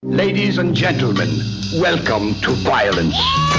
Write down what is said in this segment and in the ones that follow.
Ladies and gentlemen, welcome to violence.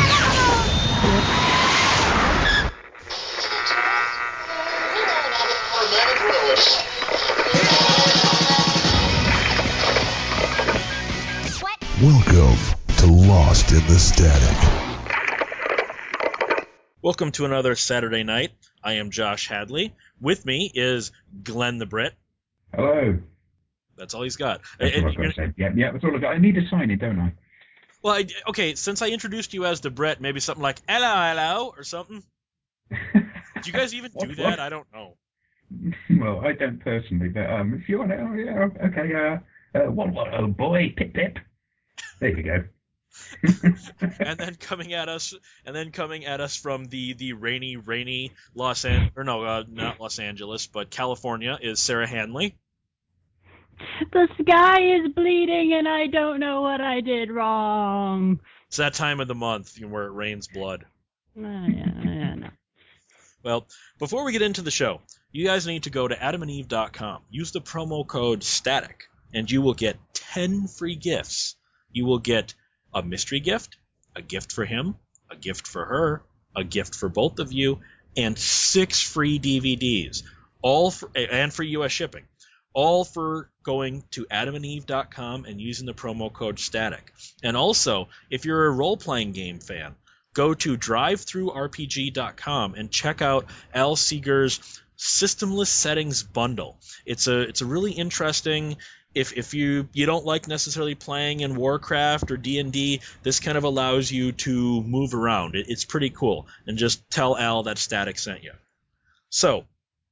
Welcome to Lost in the Static. Welcome to another Saturday night. I am Josh Hadley. With me is Glenn the Brit. Hello. That's all he's got. That's all I've got to say. Yeah, that's all I've got. I need a sign in, don't I? Well, okay, since I introduced you as the Brit, maybe something like, hello, or something. Do you guys even do that? I don't know. Well, I don't personally, but if you want to, yeah, okay, what, oh boy, pip, pip. There you go. and then coming at us from the rainy not Los Angeles, but California, is Sarah Hanley. The sky is bleeding and I don't know what I did wrong. It's that time of the month where it rains blood. No. Well, before we get into the show, you guys need to go to adamandeve.com. Use the promo code STATIC, and you will get 10 free gifts. You will get a mystery gift, a gift for him, a gift for her, a gift for both of you, and 6 free DVDs, and free U.S. shipping. All for going to adamandeve.com and using the promo code STATIC. And also, if you're a role-playing game fan, go to drivethroughrpg.com and check out Al Seeger's Systemless Settings Bundle. It's a really interesting. If you don't like necessarily playing in Warcraft or D&D, this kind of allows you to move around. It's pretty cool. And just tell Al that Static sent you. So,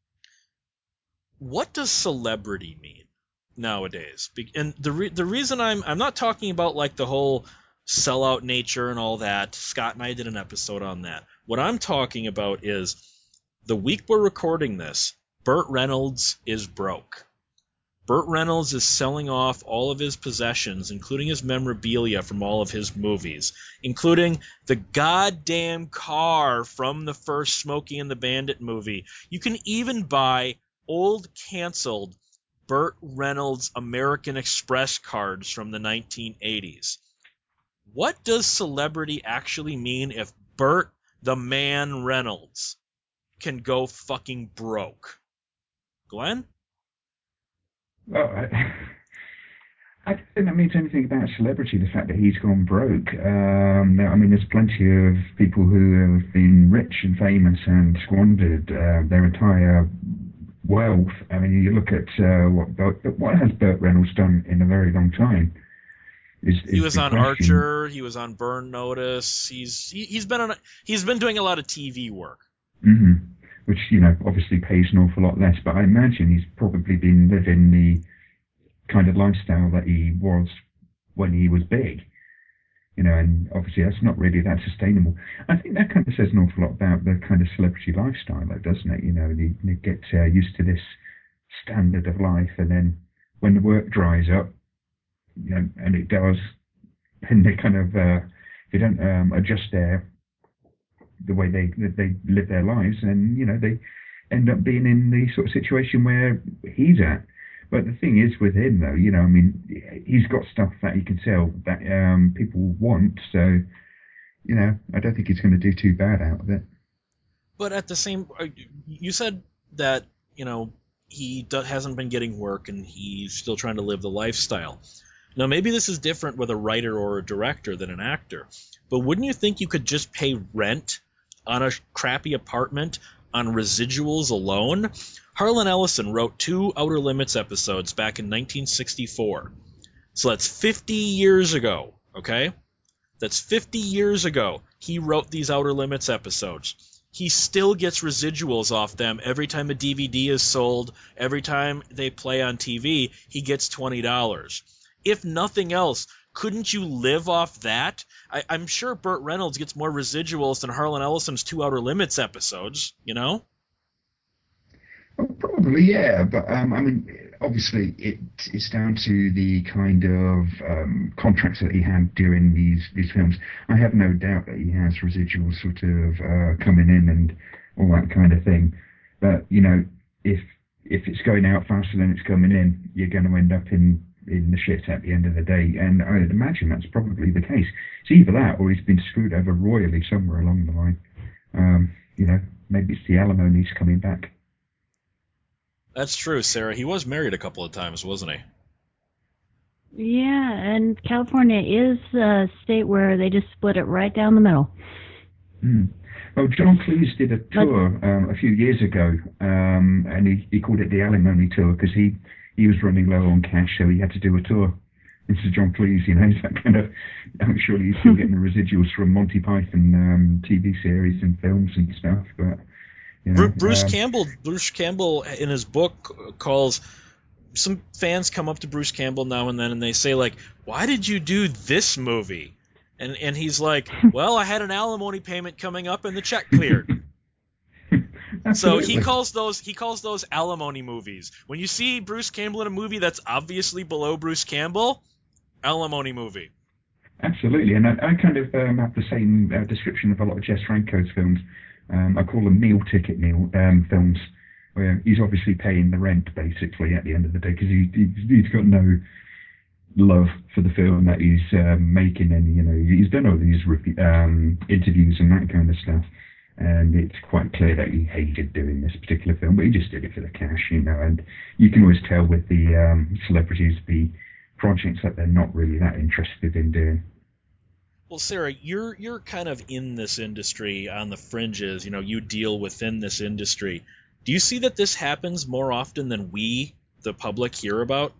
what does celebrity mean nowadays? And the reason I'm not talking about like the whole sellout nature and all that. Scott and I did an episode on that. What I'm talking about is the week we're recording this, Burt Reynolds is broke. Burt Reynolds is selling off all of his possessions, including his memorabilia from all of his movies, including the goddamn car from the first Smokey and the Bandit movie. You can even buy old canceled Burt Reynolds American Express cards from the 1980s. What does celebrity actually mean if Burt the Man Reynolds can go fucking broke? Glenn? Well, I don't think that means anything about celebrity, the fact that he's gone broke. There's plenty of people who have been rich and famous and squandered their entire wealth. I mean, you look at what has Burt Reynolds done in a very long time. He was on Archer. He was on Burn Notice. He's been doing a lot of TV work. Mm-hmm. Which obviously pays an awful lot less. But I imagine he's probably been living the kind of lifestyle that he was when he was big. And obviously that's not really that sustainable. I think that kind of says an awful lot about the kind of celebrity lifestyle, though, doesn't it? You get used to this standard of life, and then when the work dries up, and it does, and they kind of they don't adjust the way they live their lives, and they end up being in the sort of situation where he's at. But the thing is with him, though, he's got stuff that he can sell that people want. So, I don't think he's going to do too bad out of it. But at the same, you said that he hasn't been getting work and he's still trying to live the lifestyle. Now, maybe this is different with a writer or a director than an actor, but wouldn't you think you could just pay rent on a crappy apartment on residuals alone? Harlan Ellison wrote 2 Outer Limits episodes back in 1964. So that's 50 years ago, okay? That's 50 years ago he wrote these Outer Limits episodes. He still gets residuals off them every time a DVD is sold, every time they play on TV, he gets $20. If nothing else, couldn't you live off that? I'm sure Burt Reynolds gets more residuals than Harlan Ellison's 2 Outer Limits episodes, Well, probably, yeah. But, obviously, it's down to the kind of contracts that he had during these films. I have no doubt that he has residuals sort of coming in and all that kind of thing. But, if it's going out faster than it's coming in, you're going to end up in in the shit at the end of the day. And I'd imagine that's probably the case. It's either that or he's been screwed over royally somewhere along the line. Maybe it's the alimony's coming back. That's true, Sarah. He was married a couple of times, wasn't he? Yeah, and California is a state where they just split it right down the middle. Well, John Cleese did a tour a few years ago, and he called it the Alimony Tour because he was running low on cash, so he had to do a tour. This is John Cleese, he's that kind of. I'm sure he's still getting the residuals from Monty Python TV series and films and stuff, but. Bruce Campbell in his book calls. Some fans come up to Bruce Campbell now and then and they say, like, why did you do this movie? And he's like, well, I had an alimony payment coming up and the check cleared. So he calls those alimony movies. When you see Bruce Campbell in a movie that's obviously below Bruce Campbell, alimony movie. Absolutely, and I kind of have the same description of a lot of Jess Franco's films. I call them meal ticket films, where he's obviously paying the rent, basically, at the end of the day, because he's got no love for the film that he's making, and, he's done all these interviews and that kind of stuff, and it's quite clear that he hated doing this particular film, but he just did it for the cash, and you can always tell with the celebrities, the projects that they're not really that interested in doing. Well, Sarah, you're kind of in this industry on the fringes. You deal within this industry. Do you see that this happens more often than we, the public, hear about?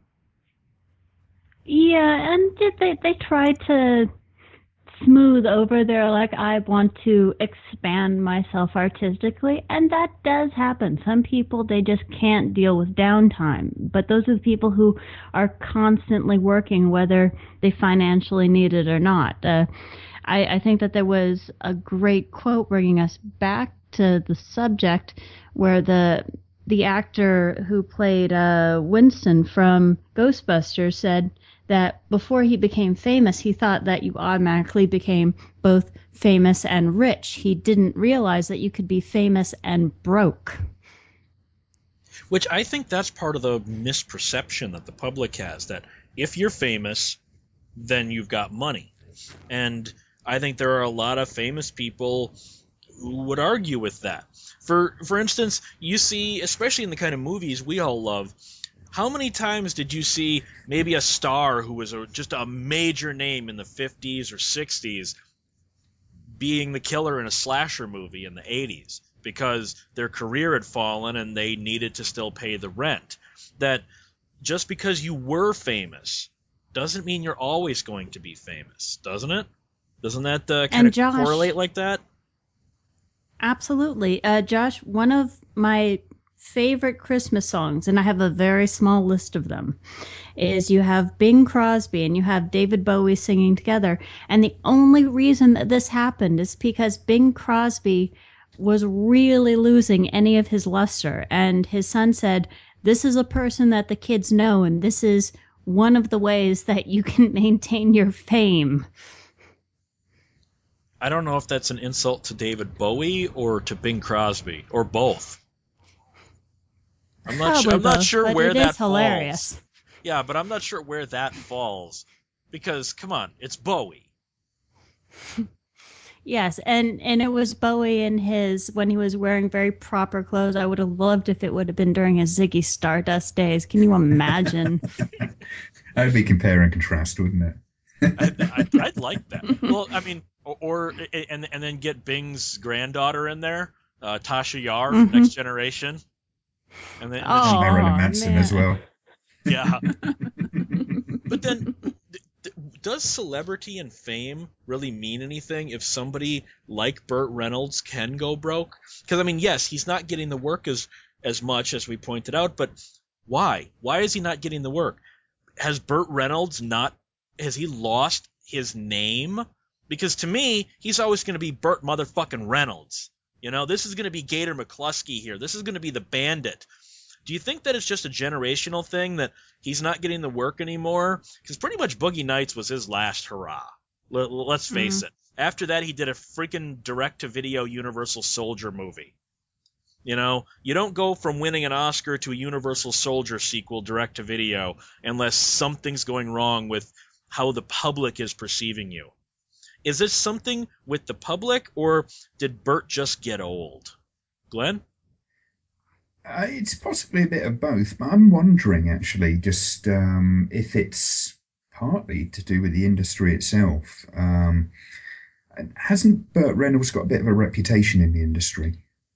Yeah, and they try to smooth over their, like, I want to expand myself artistically, and that does happen. Some people, they just can't deal with downtime, but those are the people who are constantly working, whether they financially need it or not. I think that there was a great quote bringing us back to the subject where the actor who played Winston from Ghostbusters said that before he became famous, he thought that you automatically became both famous and rich. He didn't realize that you could be famous and broke. Which I think that's part of the misperception that the public has, that if you're famous, then you've got money. And I think there are a lot of famous people who would argue with that. For instance, you see, especially in the kind of movies we all love, how many times did you see maybe a star who was just a major name in the 50s or 60s being the killer in a slasher movie in the 80s because their career had fallen and they needed to still pay the rent? That just because you were famous doesn't mean you're always going to be famous, doesn't it? Doesn't that kind of correlate like that? Absolutely. Josh, one of my favorite Christmas songs, and I have a very small list of them, is you have Bing Crosby and you have David Bowie singing together. And the only reason that this happened is because Bing Crosby was really losing any of his luster. And his son said, this is a person that the kids know, and this is one of the ways that you can maintain your fame. I don't know if that's an insult to David Bowie or to Bing Crosby, or both. I'm not sure where that falls. Yeah, but I'm not sure where that falls. Because, come on, it's Bowie. Yes, and it was Bowie in when he was wearing very proper clothes. I would have loved if it would have been during his Ziggy Stardust days. Can you imagine? That would be compare and contrast, wouldn't it? I'd like that. Well, I mean, and then get Bing's granddaughter in there, Tasha Yar from Next Generation. And then Marilyn Manson as well. Yeah. But then, does celebrity and fame really mean anything if somebody like Burt Reynolds can go broke? Because, I mean, yes, he's not getting the work as much as we pointed out, but why? Why is he not getting the work? Has Burt Reynolds has he lost his name? Because to me, he's always going to be Burt motherfucking Reynolds. This is going to be Gator McCluskey here. This is going to be the Bandit. Do you think that it's just a generational thing that he's not getting the work anymore? Because pretty much Boogie Nights was his last hurrah. Let's face it. After that, he did a freaking direct-to-video Universal Soldier movie. You know, you don't go from winning an Oscar to a Universal Soldier sequel direct to video unless something's going wrong with how the public is perceiving you. Is this something with the public, or did Burt just get old? Glenn? It's possibly a bit of both, but I'm wondering actually just if it's partly to do with the industry itself. Hasn't Burt Reynolds got a bit of a reputation in the industry?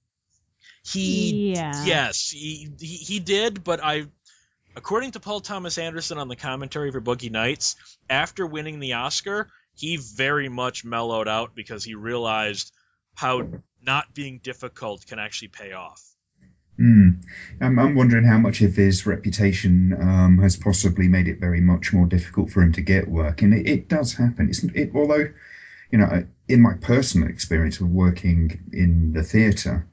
Yes, he did, but according to Paul Thomas Anderson on the commentary for Boogie Nights, after winning the Oscar, he very much mellowed out because he realized how not being difficult can actually pay off. I'm wondering how much of his reputation has possibly made it very much more difficult for him to get work, and it does happen. Although, you know, in my personal experience of working in the theatre,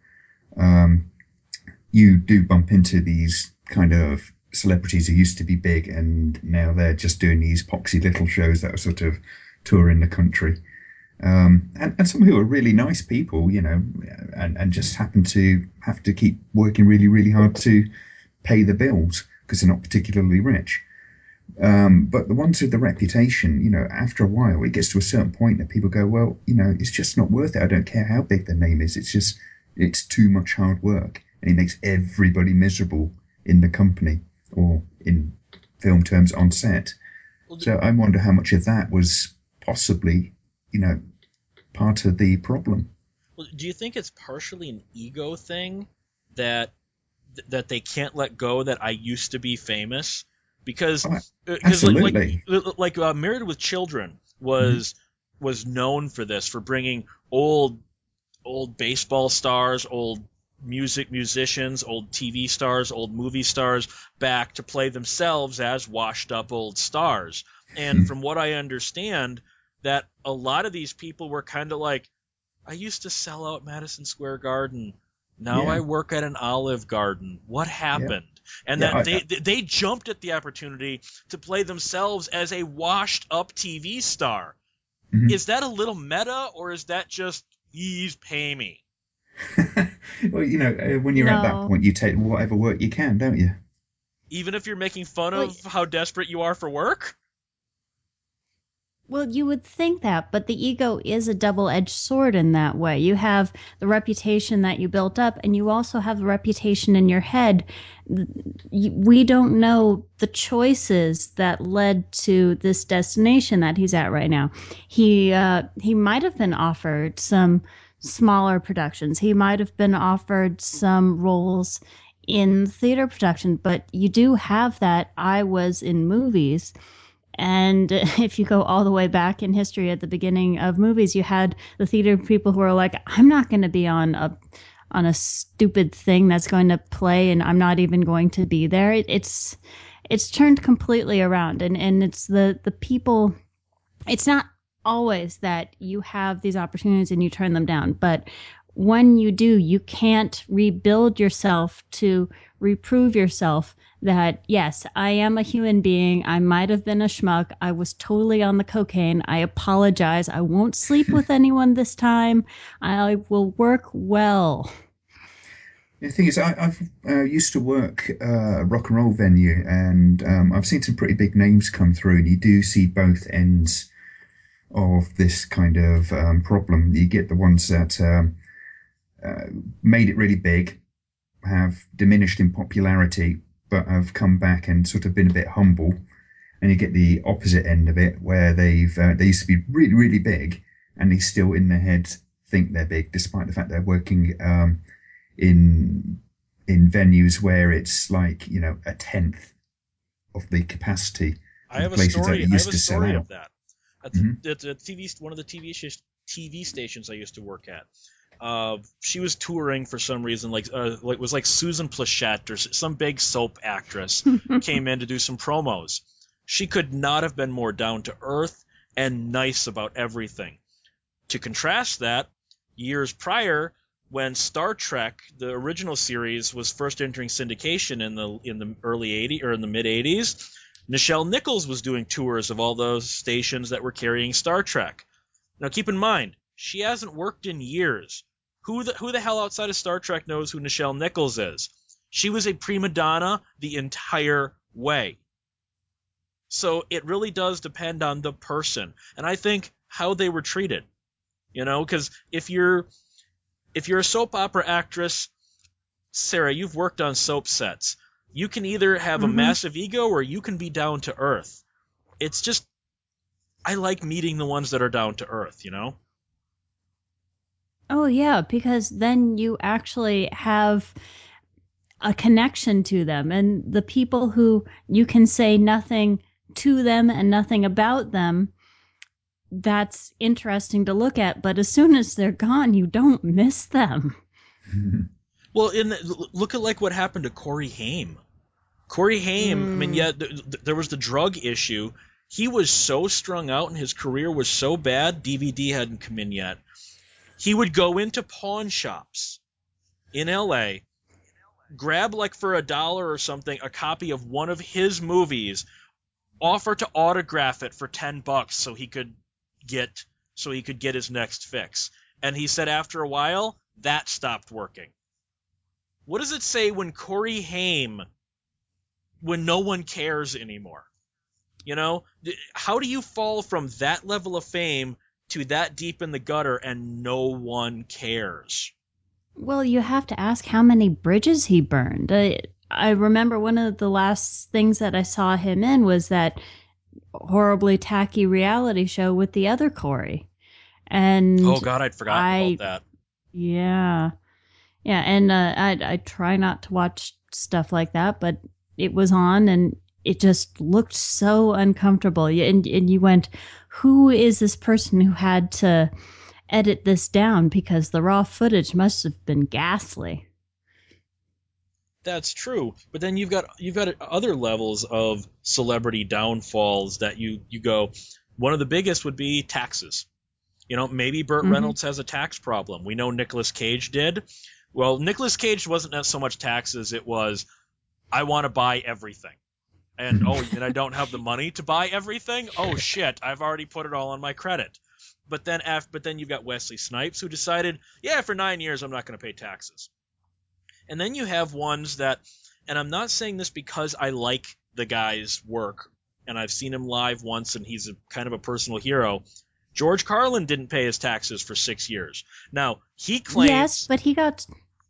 you do bump into these kind of celebrities who used to be big and now they're just doing these poxy little shows that are sort of touring the country. And some who are really nice people, you know, and just happen to have to keep working really, really hard to pay the bills because they're not particularly rich. But the ones with the reputation, you know, after a while, it gets to a certain point that people go, well, you know, it's just not worth it. I don't care how big the name is. It's too much hard work, and it makes everybody miserable in the company or in film terms on set. So I wonder how much of that was possibly, you know, part of the problem. Well, do you think it's partially an ego thing that they can't let go that I used to be famous? Because absolutely, like Married with Children was known for this, for bringing old baseball stars, old musicians, old TV stars, old movie stars back to play themselves as washed up old stars. And from what I understand, that a lot of these people were kind of like, I used to sell out Madison Square Garden. Now I work at an Olive Garden. What happened? And that they jumped at the opportunity to play themselves as a washed up TV star. Is that a little meta, or is that just, please pay me? Well, you know, when you're at that point, you take whatever work you can, don't you? Even if you're making fun of how desperate you are for work? Well, you would think that, but the ego is a double-edged sword in that way. You have the reputation that you built up, and you also have the reputation in your head. We don't know the choices that led to this destination that he's at right now. He might have been offered some smaller productions. He might have been offered some roles in theater production, but you do have that I was in movies. And if you go all the way back in history at the beginning of movies, you had the theater people who were like, I'm not going to be on a stupid thing that's going to play, and I'm not even going to be there. It's turned completely around, and it's the people. It's not always that you have these opportunities and you turn them down, but when you do, you can't rebuild yourself to reprove yourself that, yes, I am a human being. I might have been a schmuck. I was totally on the cocaine. I apologize. I won't sleep with anyone this time. I will work well. The thing is, I've used to work a rock and roll venue, and I've seen some pretty big names come through, and you do see both ends of this kind of problem. You get the ones that made it really big, have diminished in popularity, but have come back and sort of been a bit humble. And you get the opposite end of it, where they used to be really, really big, and they still in their head think they're big, despite the fact they're working in venues where it's like, you know, a tenth of the capacity of the places that you used to sell out. Of that. At one of the TV stations I used to work at. She was touring for some reason, it was like Susan Plachette or some big soap actress came in to do some promos. She could not have been more down to earth and nice about everything. To contrast that, years prior, when Star Trek, the original series, was first entering syndication in the early 80s or in the mid 80s, Nichelle Nichols was doing tours of all those stations that were carrying Star Trek. Now keep in mind, she hasn't worked in years. Who the hell outside of Star Trek knows who Nichelle Nichols is? She was a prima donna the entire way. So it really does depend on the person, and I think how they were treated. Because if you're a soap opera actress, Sarah, you've worked on soap sets. You can either have a massive ego or you can be down to earth. It's just, I like meeting the ones that are down to earth, Oh, yeah, because then you actually have a connection to them. And the people who you can say nothing to them and nothing about them, that's interesting to look at. But as soon as they're gone, you don't miss them. Well, look at like what happened to Corey Haim. Corey Haim, I mean, yeah, there was the drug issue. He was so strung out and his career was so bad, DVD hadn't come in yet. He would go into pawn shops in L.A., grab like for $1 or something a copy of one of his movies, offer to autograph it for $10 so he could get his next fix. And he said after a while, that stopped working. What does it say when Corey Haim, when no one cares anymore? How do you fall from that level of fame to that deep in the gutter and no one cares? Well, you have to ask how many bridges he burned. I remember one of the last things that I saw him in was that horribly tacky reality show with the other Corey. And oh God, I'd forgotten about that. Yeah. Yeah, and I try not to watch stuff like that, but it was on and it just looked so uncomfortable. And you went, who is this person who had to edit this down? Because the raw footage must have been ghastly. That's true, but then you've got other levels of celebrity downfalls that you go. One of the biggest would be taxes. Maybe Burt Reynolds has a tax problem. We know Nicolas Cage did. Well, Nicolas Cage wasn't so much taxes. It was, I want to buy everything. And, and I don't have the money to buy everything? Oh, shit, I've already put it all on my credit. But then you've got Wesley Snipes, who decided, yeah, for 9 years I'm not going to pay taxes. And then you have ones that, and I'm not saying this because I like the guy's work, and I've seen him live once, and he's kind of a personal hero. George Carlin didn't pay his taxes for 6 years. Now, he claims... Yes, but he got...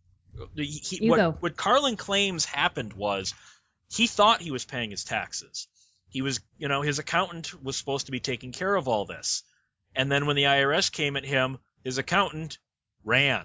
What Carlin claims happened was he thought he was paying his taxes. He was, his accountant was supposed to be taking care of all this. And then when the IRS came at him, his accountant ran.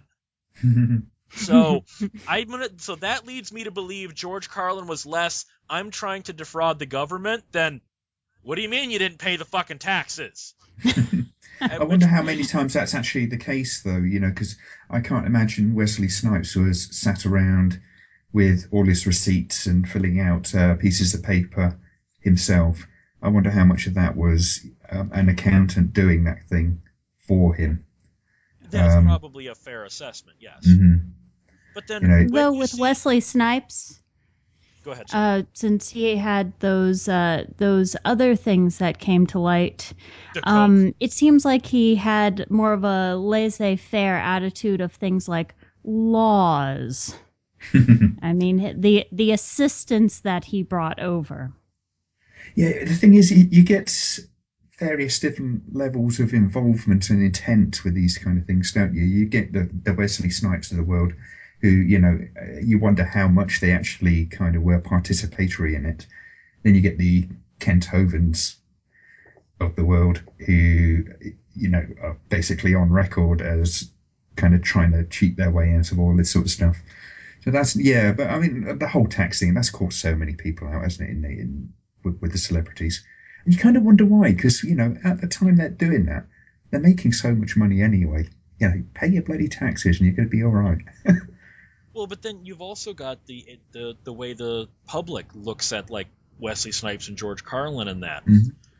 So that leads me to believe George Carlin was less, I'm trying to defraud the government, than, what do you mean you didn't pay the fucking taxes? I wonder how many times that's actually the case, though, because I can't imagine Wesley Snipes was sat around with all his receipts and filling out pieces of paper himself. I wonder how much of that was an accountant doing that thing for him. That's probably a fair assessment, yes. Mm-hmm. But then, with Wesley Snipes, go ahead. Since he had those other things that came to light, it seems like he had more of a laissez-faire attitude of things like laws. I mean, the assistance that he brought over. Yeah, the thing is, you get various different levels of involvement and intent with these kind of things, don't you? You get the Wesley Snipes of the world, who, you wonder how much they actually kind of were participatory in it. Then you get the Kent Hovens of the world, who, are basically on record as kind of trying to cheat their way out of all this sort of stuff. So but I mean, the whole tax thing, that's caught so many people out, hasn't it, with the celebrities. And you kind of wonder why, because, at the time they're doing that, they're making so much money anyway. Pay your bloody taxes and you're going to be all right. Well, but then you've also got the way the public looks at, like, Wesley Snipes and George Carlin and that. Mm-hmm.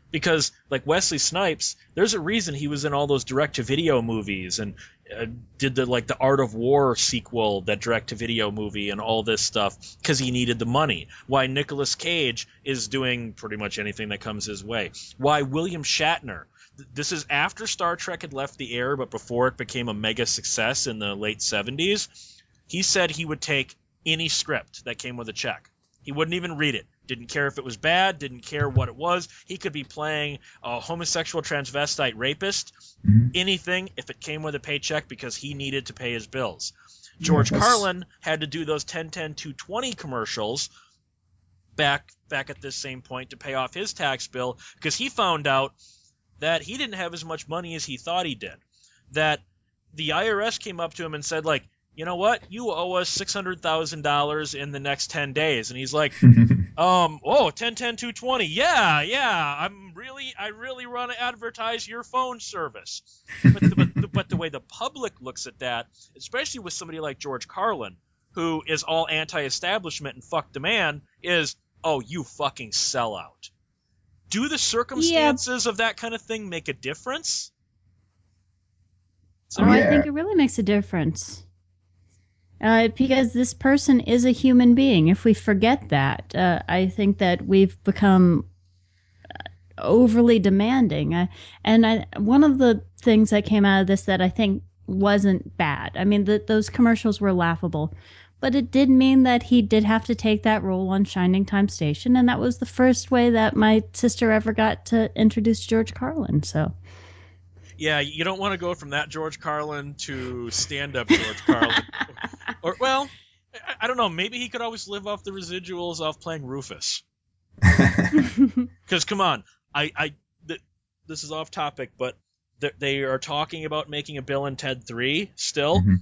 Because, like Wesley Snipes, there's a reason he was in all those direct-to-video movies and did the Art of War sequel, that direct-to-video movie, and all this stuff, because he needed the money. Why Nicolas Cage is doing pretty much anything that comes his way. Why William Shatner. This is after Star Trek had left the air, but before it became a mega success in the late 70s. He said he would take any script that came with a check. He wouldn't even read it. Didn't care if it was bad, didn't care what it was. He could be playing a homosexual transvestite rapist, anything, if it came with a paycheck, because he needed to pay his bills. George Carlin had to do those 10-10-220 commercials back at this same point to pay off his tax bill, because he found out that he didn't have as much money as he thought he did. That the IRS came up to him and said, like, you know what? You owe us $600,000 in the next 10 days. And he's like, 10-10-220. Yeah. I really want to advertise your phone service. But the way the public looks at that, especially with somebody like George Carlin, who is all anti-establishment and fuck the man, is, oh, you fucking sellout. Do the circumstances of that kind of thing make a difference? So I think it really makes a difference. Because this person is a human being. If we forget that, I think that we've become overly demanding. One of the things that came out of this that I think wasn't bad. I mean, those commercials were laughable, but it did mean that he did have to take that role on Shining Time Station, and that was the first way that my sister ever got to introduce George Carlin. So. Yeah, you don't want to go from that George Carlin to stand-up George Carlin. Or, well, I don't know. Maybe he could always live off the residuals off playing Rufus. Because, come on, this is off topic, but they are talking about making a Bill and Ted 3 still. Mm-hmm.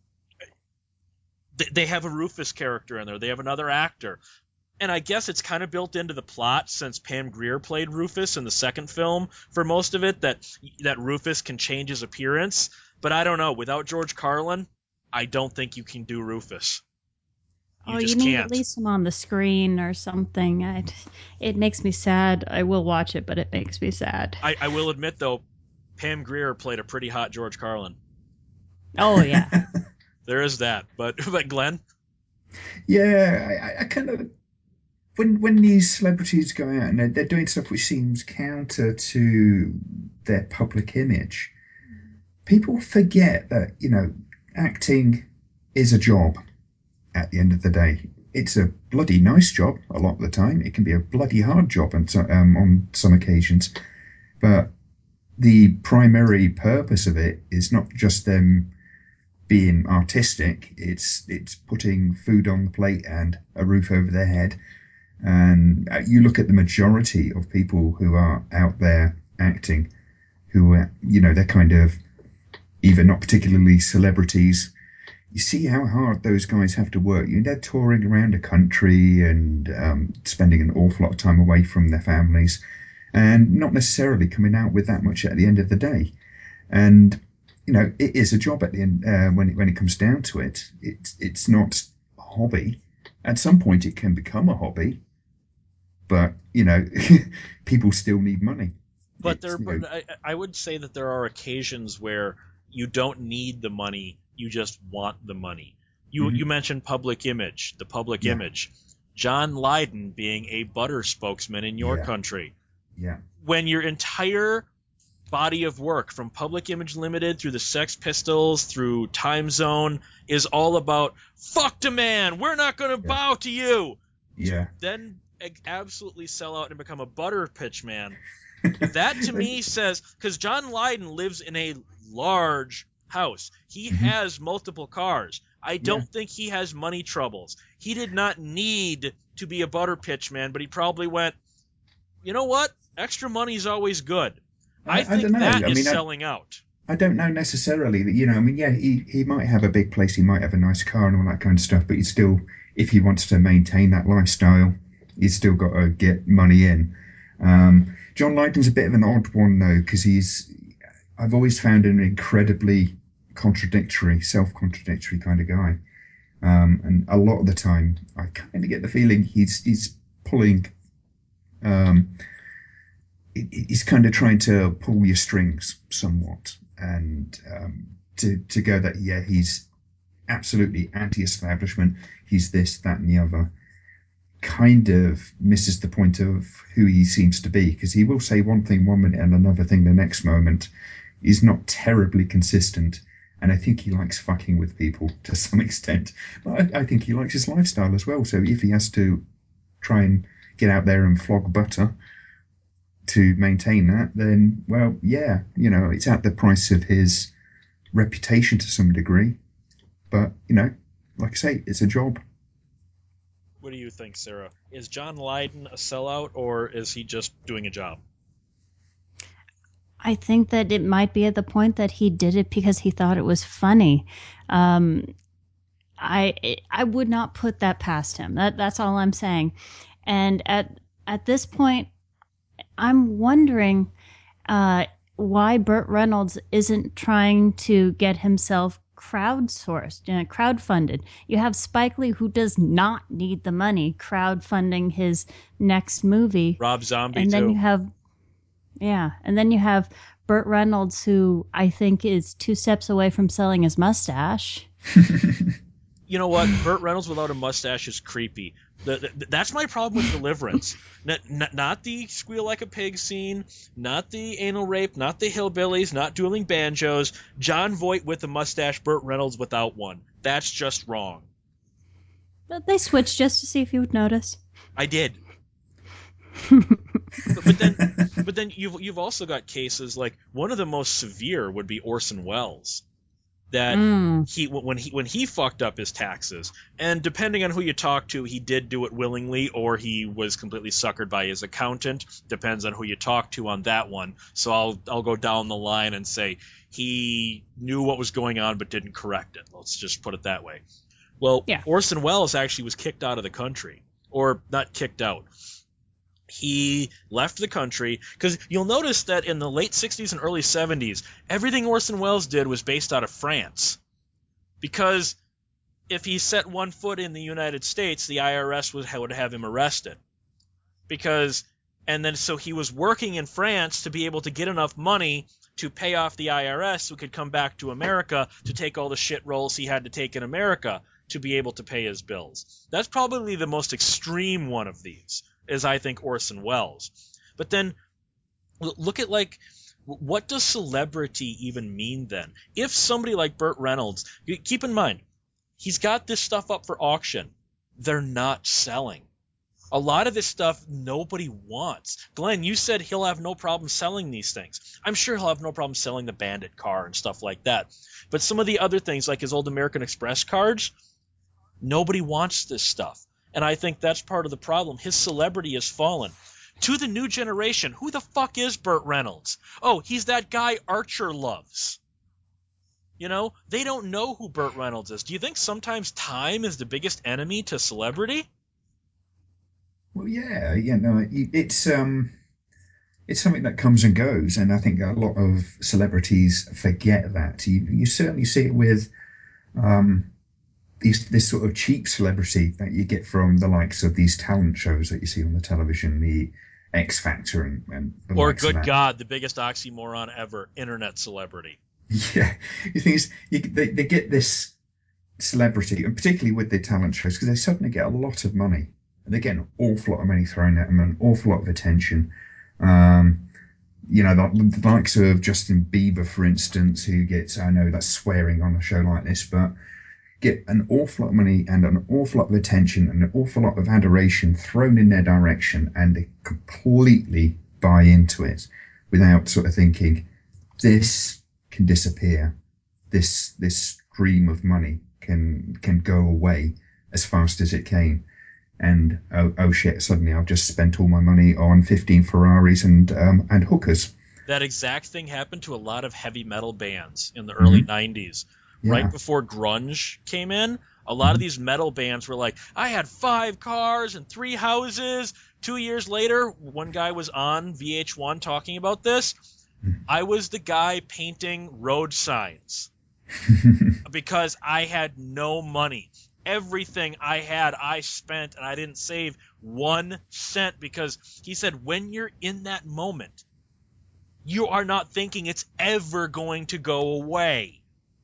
They have a Rufus character in there. They have another actor. And I guess it's kind of built into the plot, since Pam Grier played Rufus in the second film for most of it, that Rufus can change his appearance. But I don't know. Without George Carlin, I don't think you can do Rufus. You just need can't. at least him on the screen or something. It makes me sad. I will watch it, but it makes me sad. I will admit, though, Pam Grier played a pretty hot George Carlin. Oh, yeah. There is that. But Glenn? Yeah, I kind of... When these celebrities go out and they're doing stuff which seems counter to their public image, people forget that, acting is a job at the end of the day. It's a bloody nice job a lot of the time. It can be a bloody hard job on some occasions. But the primary purpose of it is not just them being artistic. It's putting food on the plate and a roof over their head. And you look at the majority of people who are out there acting, who are, they're kind of either not particularly celebrities. You see how hard those guys have to work. They're touring around the country and spending an awful lot of time away from their families, and not necessarily coming out with that much at the end of the day. And it is a job at the end. When it comes down to it, it's not a hobby. At some point, it can become a hobby. But, people still need money. But I would say that there are occasions where you don't need the money, you just want the money. You mentioned public image, the public image. John Lydon being a butter spokesman in your country. Yeah. When your entire body of work, from Public Image Limited through the Sex Pistols, through Time Zone, is all about, fuck the man, we're not going to bow to you. Yeah. Then absolutely sell out and become a butter pitch man. That to me says, because John Lydon lives in a large house. He has multiple cars. I don't think he has money troubles. He did not need to be a butter pitch man, but he probably went, you know what? Extra money's always good. I think that is selling out. I don't know necessarily that, he might have a big place, he might have a nice car and all that kind of stuff, but he's still, if he wants to maintain that lifestyle, he's still got to get money in. John Lydon's a bit of an odd one, though, because I've always found him an incredibly self-contradictory kind of guy. And a lot of the time, I kind of get the feeling he's pulling he's kind of trying to pull your strings somewhat, and to go that he's absolutely anti-establishment, he's this, that, and the other, kind of misses the point of who he seems to be, because he will say one thing one minute and another thing the next moment. He's not terribly consistent, and I think he likes fucking with people to some extent. But I think he likes his lifestyle as well. So if he has to try and get out there and flog butter to maintain that, then, well, yeah, it's at the price of his reputation to some degree. But, like I say, it's a job. What do you think, Sarah? Is John Lydon a sellout, or is he just doing a job? I think that it might be at the point that he did it because he thought it was funny. I would not put that past him. That's all I'm saying. And at this point, I'm wondering why Burt Reynolds isn't trying to get himself crowdsourced, crowdfunded. You have Spike Lee, who does not need the money, crowdfunding his next movie. Rob Zombie, and then too. And then you have Burt Reynolds, who I think is 2 steps away from selling his mustache. You know what? Burt Reynolds without a mustache is creepy. That's my problem with Deliverance. Not the squeal like a pig scene, not the anal rape, not the hillbillies, not dueling banjos. Jon Voight with a mustache, Burt Reynolds without one. That's just wrong. But they switched just to see if you would notice. I did. but then you've also got cases like, one of the most severe would be Orson Welles. That when he fucked up his taxes, and depending on who you talk to, he did do it willingly, or he was completely suckered by his accountant. Depends on who you talk to on that one. So I'll go down the line and say he knew what was going on but didn't correct it. Let's just put it that way. Well, yeah. Orson Welles actually was kicked out of the country, or not kicked out. He left the country, because you'll notice that in the late 60s and early 70s, everything Orson Welles did was based out of France. Because if he set one foot in the United States, the IRS would have him arrested. So he was working in France to be able to get enough money to pay off the IRS so he could come back to America to take all the shit rolls he had to take in America to be able to pay his bills. That's probably the most extreme one of these, is I think Orson Welles. But then look at, what does celebrity even mean then? If somebody like Burt Reynolds, keep in mind, he's got this stuff up for auction. They're not selling. A lot of this stuff nobody wants. Glenn, you said he'll have no problem selling these things. I'm sure he'll have no problem selling the Bandit car and stuff like that. But some of the other things, like his old American Express cards, nobody wants this stuff. And I think that's part of the problem. His celebrity has fallen. To the new generation, who the fuck is Burt Reynolds? Oh, he's that guy Archer loves. They don't know who Burt Reynolds is. Do you think sometimes time is the biggest enemy to celebrity? Well, yeah, no, it's something that comes and goes, and I think a lot of celebrities forget that. You certainly see it with this sort of cheap celebrity that you get from the likes of these talent shows that you see on the television, the X Factor and the or likes good of that. God, the biggest oxymoron ever, internet celebrity. Yeah, the thing is, they get this celebrity, and particularly with the talent shows, because they suddenly get a lot of money. And they get an awful lot of money thrown at them, an awful lot of attention. The likes of Justin Bieber, for instance, who gets, I know that's swearing on a show like this, but get an awful lot of money and an awful lot of attention and an awful lot of adoration thrown in their direction, and they completely buy into it without sort of thinking, this can disappear. This stream of money can go away as fast as it came. And oh shit! Suddenly, I've just spent all my money on 15 Ferraris and hookers. That exact thing happened to a lot of heavy metal bands in the early 90s. Yeah. Right before grunge came in, a lot of these metal bands were like, I had 5 cars and 3 houses. 2 years later, one guy was on VH1 talking about this. I was the guy painting road signs because I had no money. everything I had I spent, and I didn't save 1 cent, because he said when you're in that moment, you are not thinking it's ever going to go away.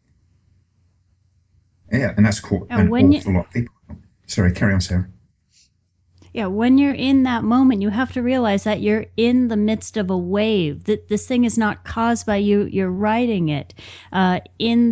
Yeah, and that's caught And an when awful lot of people. Sorry, carry on, Sarah. Yeah, when you're in that moment, you have to realize that you're in the midst of a wave. That this thing is not caused by you. You're riding it. In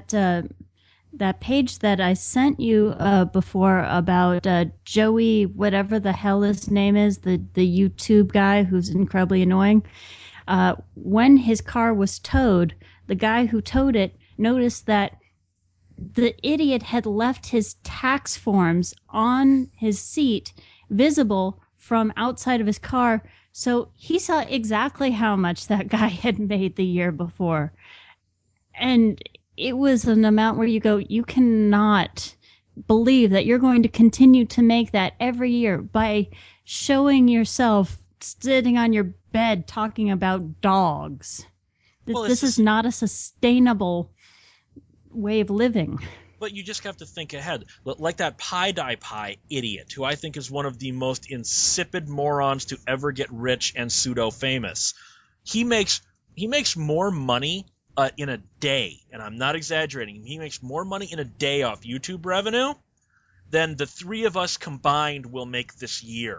that page that I sent you before about Joey, whatever the hell his name is, the YouTube guy who's incredibly annoying. When his car was towed, the guy who towed it noticed that the idiot had left his tax forms on his seat, visible from outside of his car. So he saw exactly how much that guy had made the year before. And it was an amount where you go, you cannot believe that you're going to continue to make that every year by showing yourself sitting on your bed talking about dogs. Well, This is not a sustainable way of living. But you just have to think ahead. Like that PieDiePie idiot, who I think is one of the most insipid morons to ever get rich and pseudo-famous. He makes more money in a day, and I'm not exaggerating. He makes more money in a day off YouTube revenue than the three of us combined will make this year.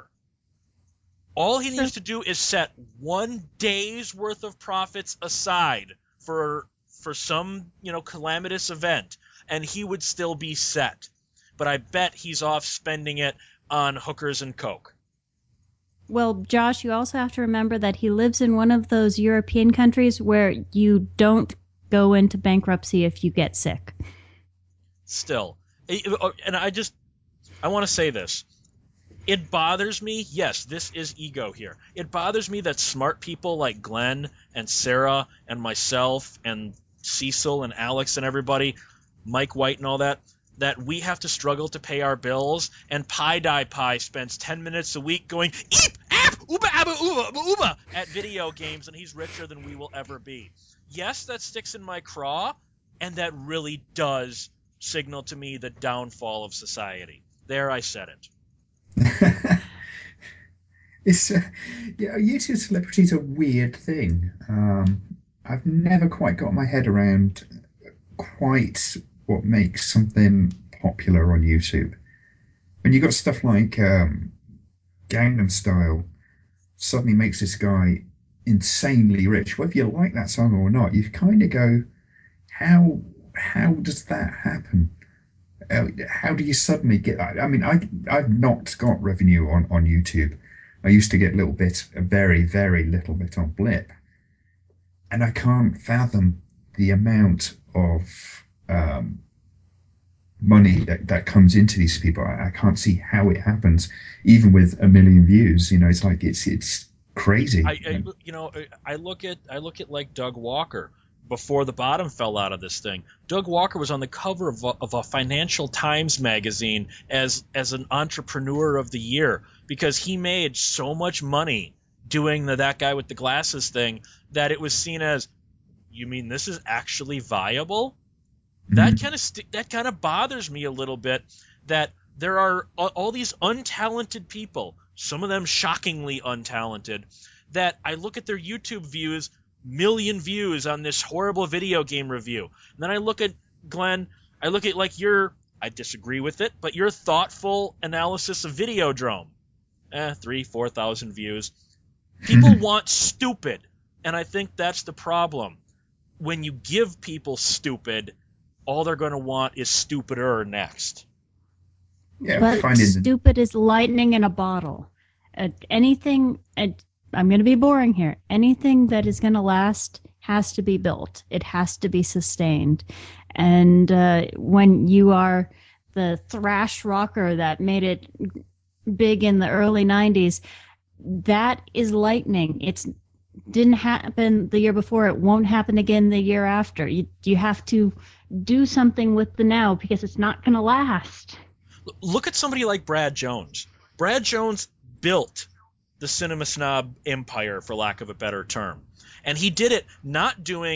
All he needs to do is set 1 day's worth of profits aside for some, calamitous event, and he would still be set. But I bet he's off spending it on hookers and coke. Well, Josh, you also have to remember that he lives in one of those European countries where you don't go into bankruptcy if you get sick. Still. And I want to say this. It bothers me. Yes, this is ego here. It bothers me that smart people like Glenn and Sarah and myself and Cecil and Alex and everybody, Mike White and all that we have to struggle to pay our bills, and PieDiePie spends 10 minutes a week going eep, app, ooba, abba, ooba, ooba at video games, and he's richer than we will ever be. Yes, that sticks in my craw, and that really does signal to me the downfall of society. There, I said it. It's YouTube celebrity is a weird thing. I've never quite got my head around quite what makes something popular on YouTube. When you got stuff like Gangnam Style suddenly makes this guy insanely rich, whether you like that song or not, you kind of go, how does that happen? How do you suddenly get that? I mean, I've not got revenue on YouTube. I used to get a little bit, a very, very little bit on Blip. And I can't fathom the amount of money that comes into these people. I can't see how it happens, even with 1 million views. It's like it's crazy. I look at like Doug Walker. Before the bottom fell out of this thing, Doug Walker was on the cover of a Financial Times magazine as an entrepreneur of the year, because he made so much money doing that guy with the glasses thing that it was seen as, you mean this is actually viable? Mm-hmm. That kind of bothers me a little bit, that there are all these untalented people, some of them shockingly untalented, that I look at their YouTube views, 1 million views on this horrible video game review. And then I look at Glenn, I look at like I disagree with it, but your thoughtful analysis of Videodrome, 3,000-4,000 views. People want stupid, and I think that's the problem. When you give people stupid, all they're going to want is stupider next. Yeah, but stupid is lightning in a bottle. Anything, I'm going to be boring here. Anything that is going to last has to be built. It has to be sustained. And when you are the thrash rocker that made it big in the early 90s, that is lightning. It didn't happen the year before. It won't happen again the year after. You have to do something with the now, because it's not going to last. Look at somebody like Brad Jones. Brad Jones built the Cinema Snob empire, for lack of a better term. And he did it not doing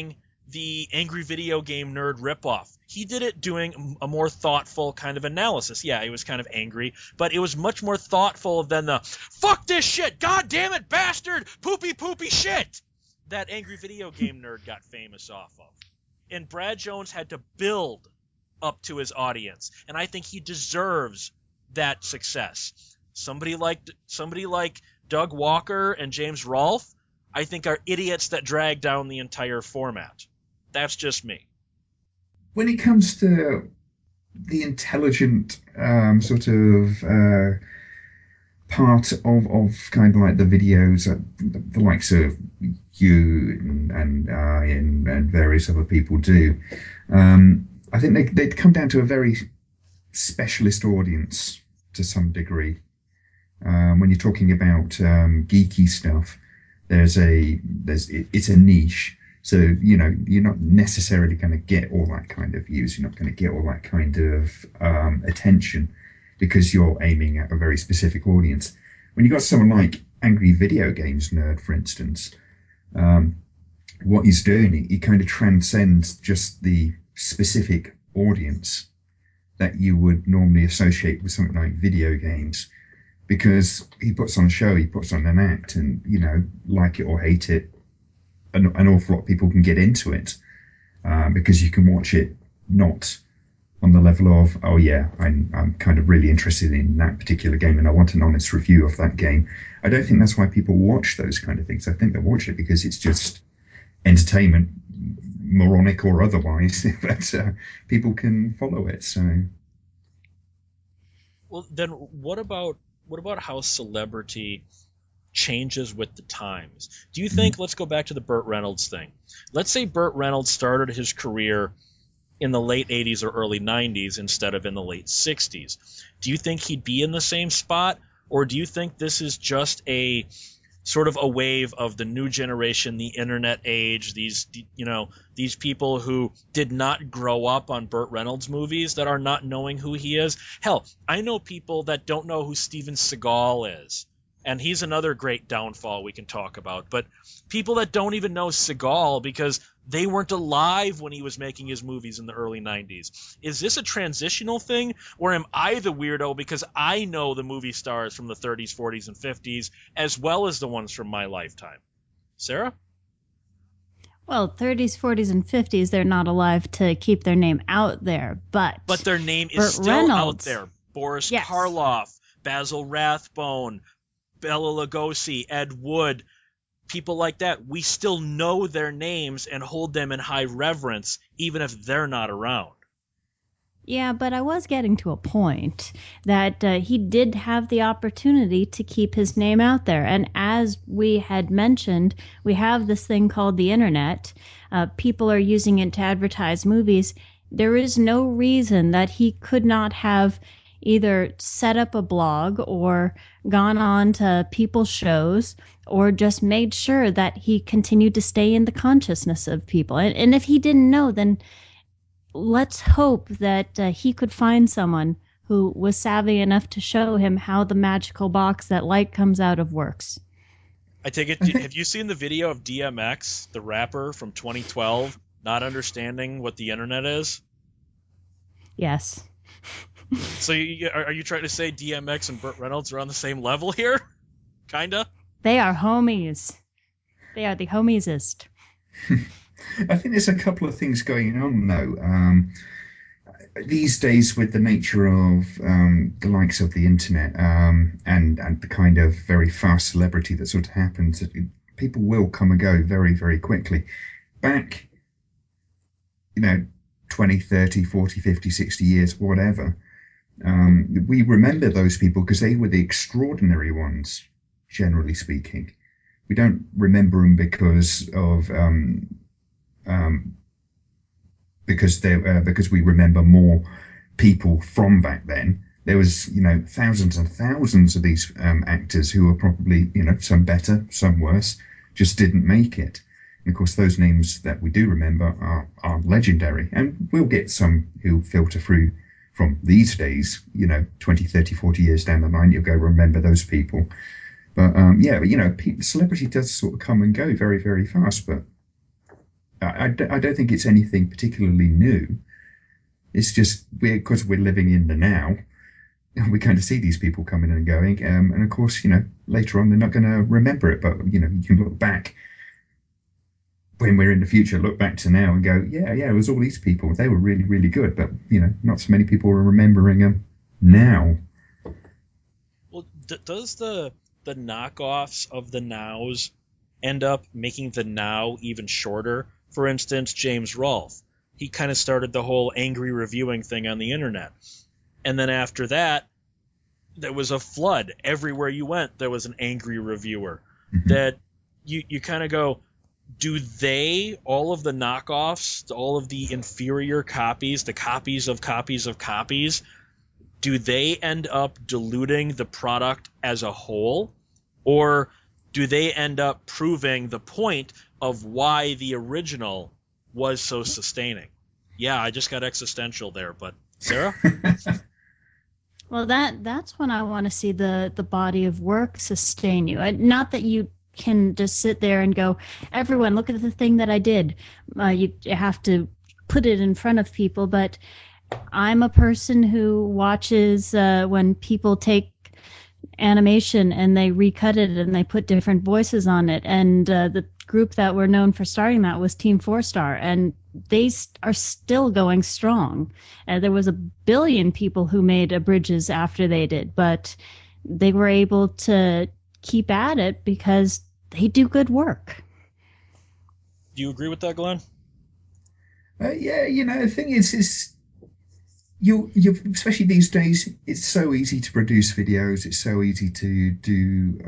the Angry Video Game Nerd ripoff. He did it doing a more thoughtful kind of analysis. Yeah, he was kind of angry, but it was much more thoughtful than the "fuck this shit, god damn it, bastard, poopy poopy shit" that Angry Video Game Nerd got famous off of. And Brad Jones had to build up to his audience, and I think he deserves that success. Somebody like Doug Walker and James Rolfe, I think, are idiots that drag down the entire format. That's just me. When it comes to the intelligent sort of part of kind of like the videos that the likes of you and I and various other people do, I think they'd come down to a very specialist audience to some degree. When you're talking about geeky stuff, it's a niche. So, you know, you're not necessarily going to get all that kind of views. You're not going to get all that kind of attention because you're aiming at a very specific audience. When you've got someone like Angry Video Games Nerd, for instance, what he's doing, he kind of transcends just the specific audience that you would normally associate with something like video games, because he puts on a show, he puts on an act, and, you know, like it or hate it, an awful lot of people can get into it because you can watch it not on the level of, oh yeah, I'm kind of really interested in that particular game and I want an honest review of that game. I don't think that's why people watch those kind of things. I think they watch it because it's just entertainment, moronic or otherwise, but people can follow it. So, well, then what about how celebrity changes with the times? Do you think, let's go back to the Burt Reynolds thing. Let's say Burt Reynolds started his career in the late 80s or early 90s instead of in the late 60s. Do you think he'd be in the same spot? Or do you think this is just a sort of a wave of the new generation, the internet age, these people who did not grow up on Burt Reynolds movies that are not knowing who he is? Hell, I know people that don't know who Steven Seagal is. And he's another great downfall we can talk about. But people that don't even know Seagal because they weren't alive when he was making his movies in the early 90s. Is this a transitional thing? Or am I the weirdo because I know the movie stars from the 30s, 40s, and 50s as well as the ones from my lifetime? Sarah? Well, 30s, 40s, and 50s, they're not alive to keep their name out there. But their name is Burt still Reynolds, out there. Boris yes. Karloff, Basil Rathbone, Bela Lugosi, Ed Wood, people like that. We still know their names and hold them in high reverence, even if they're not around. Yeah, but I was getting to a point that he did have the opportunity to keep his name out there. And as we had mentioned, we have this thing called the internet. People are using it to advertise movies. There is no reason that he could not have either set up a blog or gone on to people's shows or just made sure that he continued to stay in the consciousness of people. And if he didn't know, then let's hope that he could find someone who was savvy enough to show him how the magical box that light comes out of works. I take it, have you seen the video of DMX, the rapper from 2012, not understanding what the internet is? Yes. So are you trying to say DMX and Burt Reynolds are on the same level here? Kinda? They are homies. They are the homiesest. I think there's a couple of things going on, though. These days, with the nature of the likes of the internet and the kind of very fast celebrity that sort of happens, people will come and go very, very quickly. Back, 20, 30, 40, 50, 60 years, whatever, we remember those people because they were the extraordinary ones, generally speaking. We don't remember them because of because we remember more people from back then. There was, thousands and thousands of these actors who were probably, some better, some worse, just didn't make it. And of course, those names that we do remember are legendary. And we'll get some who filter through from these days, 20, 30, 40 years down the line, you'll go remember those people. But celebrity does sort of come and go very, very fast. But I don't think it's anything particularly new. It's just because we're living in the now, we kind of see these people coming and going. And of course, later on, they're not going to remember it. But, you can look back when we're in the future, look back to now and go, yeah, it was all these people. They were really, really good. But, not so many people are remembering them now. Well, does the knockoffs of the nows end up making the now even shorter? For instance, James Rolfe. He kind of started the whole angry reviewing thing on the internet. And then after that, there was a flood. Everywhere you went, there was an angry reviewer. Mm-hmm. That you kind of go, do all of the knockoffs, all of the inferior copies, the copies of copies of copies, do they end up diluting the product as a whole? Or do they end up proving the point of why the original was so sustaining? Yeah, I just got existential there, but Sarah? Well, that's when I want to see the body of work sustain you. Not that you can just sit there and go, everyone, look at the thing that I did. You have to put it in front of people, but I'm a person who watches when people take animation and they recut it and they put different voices on it. And the group that were known for starting that was Team 4-Star, and they are still going strong. There was 1 billion people who made abridges after they did, but they were able to keep at it because they do good work. Do you agree with that, Glenn? Yeah, the thing is you especially these days, it's so easy to produce videos. It's so easy to do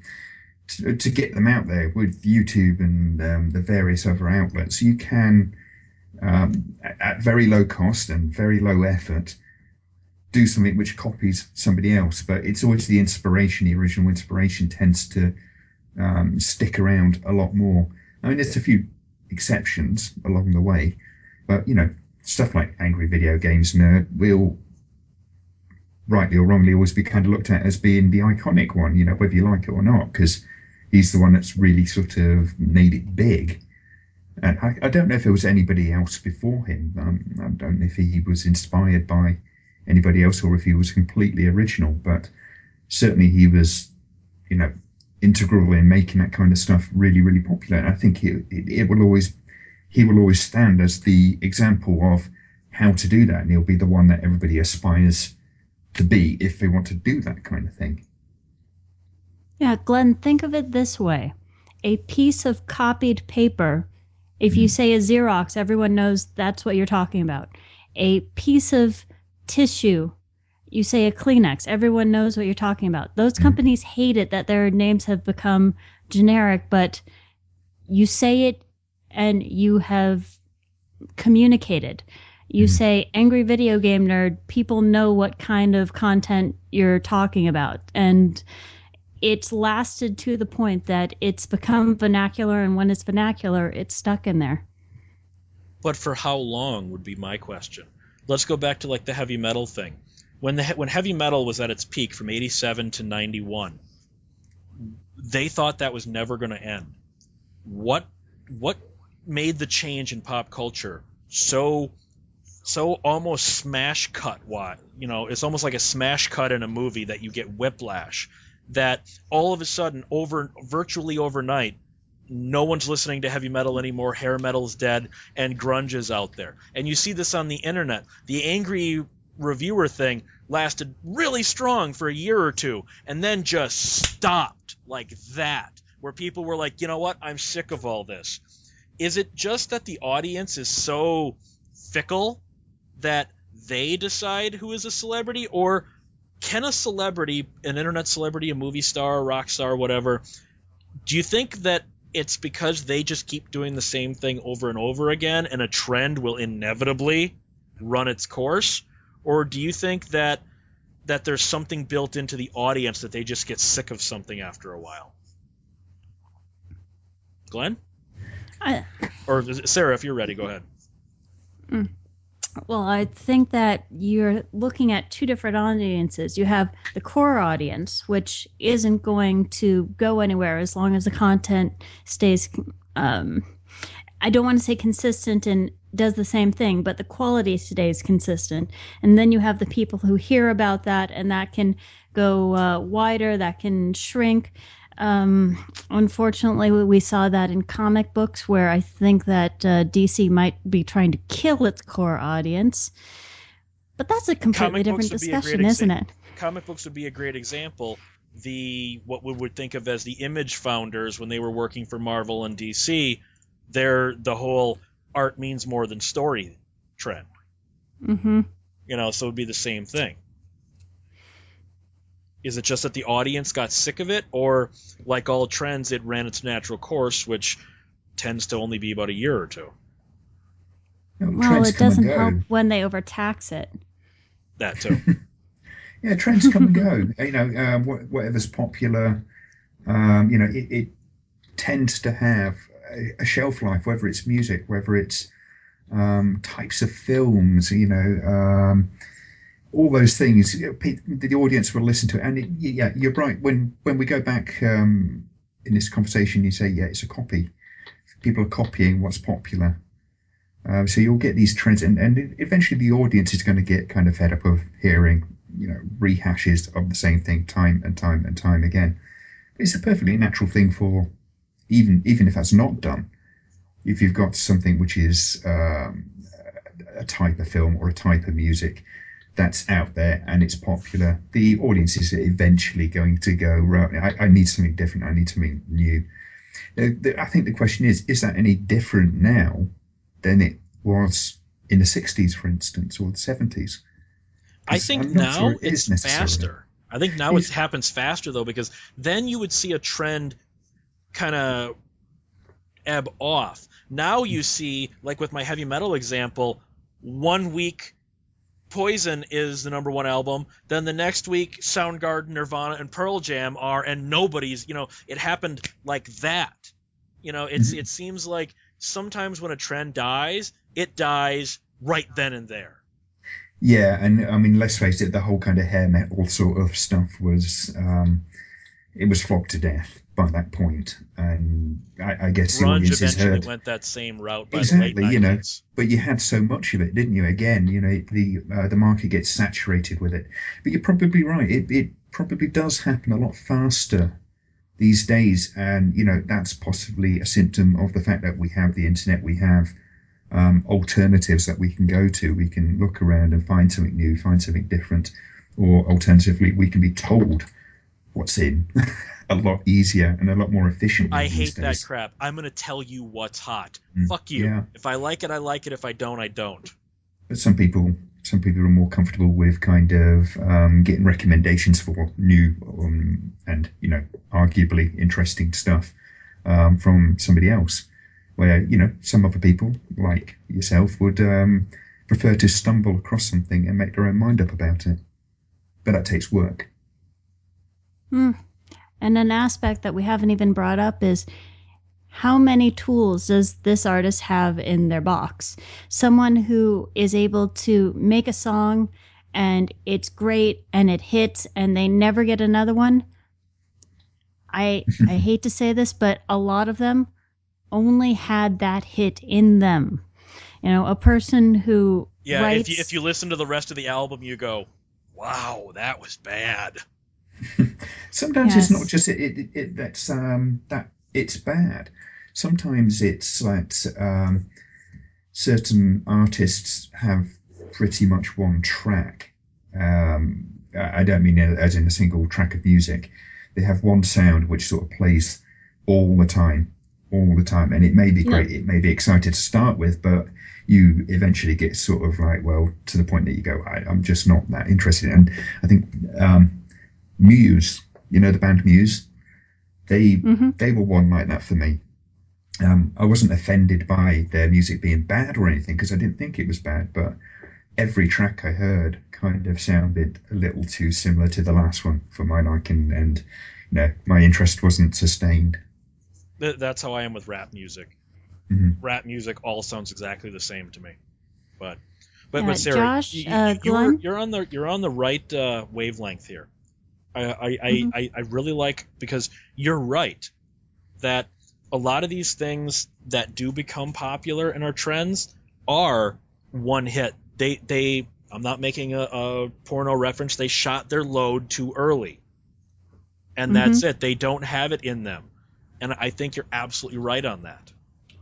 to get them out there with YouTube and the various other outlets. You can at very low cost and very low effort do something which copies somebody else, but it's always the inspiration, the original inspiration tends to stick around a lot more. I mean, there's a few exceptions along the way, but stuff like Angry Video Games Nerd will, rightly or wrongly, always be kind of looked at as being the iconic one, whether you like it or not, because he's the one that's really sort of made it big. And I don't know if there was anybody else before him. I don't know if he was inspired by anybody else or if he was completely original, but certainly he was, integral in making that kind of stuff really, really popular. And I think he will always stand as the example of how to do that, and he'll be the one that everybody aspires to be if they want to do that kind of thing. Yeah, Glenn, think of it this way. A piece of copied paper, if you say a Xerox, everyone knows that's what you're talking about. A piece of tissue, you say a Kleenex, everyone knows what you're talking about. Those companies hate it that their names have become generic, but you say it and you have communicated. You say Angry Video Game Nerd, people know what kind of content you're talking about. And it's lasted to the point that it's become vernacular, and when it's vernacular, it's stuck in there. But for how long would be my question. Let's go back to like the heavy metal thing. When heavy metal was at its peak from 87 to 91, they thought that was never going to end. What made the change in pop culture so almost smash cut? It's almost like a smash cut in a movie that you get whiplash. That all of a sudden, virtually overnight, no one's listening to heavy metal anymore, hair metal's dead, and grunge is out there. And you see this on the internet. The angry reviewer thing lasted really strong for a year or two, and then just stopped like that, where people were like, you know what, I'm sick of all this. Is it just that the audience is so fickle that they decide who is a celebrity, or can a celebrity, an internet celebrity, a movie star, a rock star, whatever, do you think that it's because they just keep doing the same thing over and over again and a trend will inevitably run its course? Or do you think that there's something built into the audience that they just get sick of something after a while? Glenn? Or Sarah, if you're ready, go ahead. Well, I think that you're looking at two different audiences. You have the core audience, which isn't going to go anywhere as long as the content stays I don't want to say consistent and does the same thing, but the quality stays consistent. And then you have the people who hear about that, and that can go wider, that can shrink. Unfortunately, we saw that in comic books, where I think that DC might be trying to kill its core audience. But that's a completely different discussion, isn't it? Comic books would be a great example. What we would think of as the Image founders when they were working for Marvel and DC, the whole art means more than story trend. Mm-hmm. So it would be the same thing. Is it just that the audience got sick of it, or like all trends, it ran its natural course, which tends to only be about a year or two? Well, it doesn't help when they overtax it. That too. Yeah, trends come and go. Whatever's popular, it tends to have a shelf life, whether it's music, whether it's types of films, all those things. The audience will listen to it. And you're right. When we go back in this conversation, you say, it's a copy. People are copying what's popular. So you'll get these trends, and eventually the audience is going to get kind of fed up of hearing, rehashes of the same thing time and time and time again. It's a perfectly natural thing for, even if that's not done, if you've got something which is a type of film or a type of music that's out there and it's popular, the audience is eventually going to go, right, I need something different, I need something new. I think the question is that any different now than it was in the 60s, for instance, or the 70s? I think now it's faster. I think now it happens faster, though, because then you would see a trend kind of ebb off. Now you see, like with my heavy metal example, 1 week Poison is the number one album, then the next week Soundgarden, Nirvana, and Pearl Jam are, and nobody's, it happened like that. It seems like sometimes when a trend dies, it dies right then and there. Yeah, and I mean, let's face it, the whole kind of hair metal sort of stuff was, it was flogged to death by that point, and I guess the grunge audiences eventually went that same route by exactly, the late 90s. But you had so much of it, didn't you? Again, the market gets saturated with it. But you're probably right. It probably does happen a lot faster these days, and that's possibly a symptom of the fact that we have the internet, we have alternatives that we can go to. We can look around and find something new, find something different, or alternatively, we can be told what's in a lot easier and a lot more efficiently. I hate that crap. I'm going to tell you what's hot. Fuck you. Yeah. If I like it, I like it. If I don't, I don't. But some people are more comfortable with kind of getting recommendations for new and arguably interesting stuff from somebody else, where some other people like yourself would prefer to stumble across something and make their own mind up about it. But that takes work. And an aspect that we haven't even brought up is, how many tools does this artist have in their box? Someone who is able to make a song and it's great and it hits and they never get another one. I hate to say this, but a lot of them only had that hit in them. A person who writes... if you listen to the rest of the album, you go, wow, that was bad. Sometimes it's not just that it's bad. Sometimes it's that certain artists have pretty much one track. I don't mean as in a single track of music. They have one sound which sort of plays all the time, and it may be great. It may be exciting to start with, but you eventually get sort of like, well, to the point that you go, I'm just not that interested. And I think Muse, the band Muse, they were one like that for me. I wasn't offended by their music being bad or anything, because I didn't think it was bad, but every track I heard kind of sounded a little too similar to the last one for my liking, and my interest wasn't sustained. That's how I am with rap music. Mm-hmm. Rap music all sounds exactly the same to me. But Sarah, Josh, you're on the right wavelength here. I really like, because you're right that a lot of these things that do become popular and are trends are one hit. I'm not making a porno reference. They shot their load too early. And that's it. They don't have it in them. And I think you're absolutely right on that.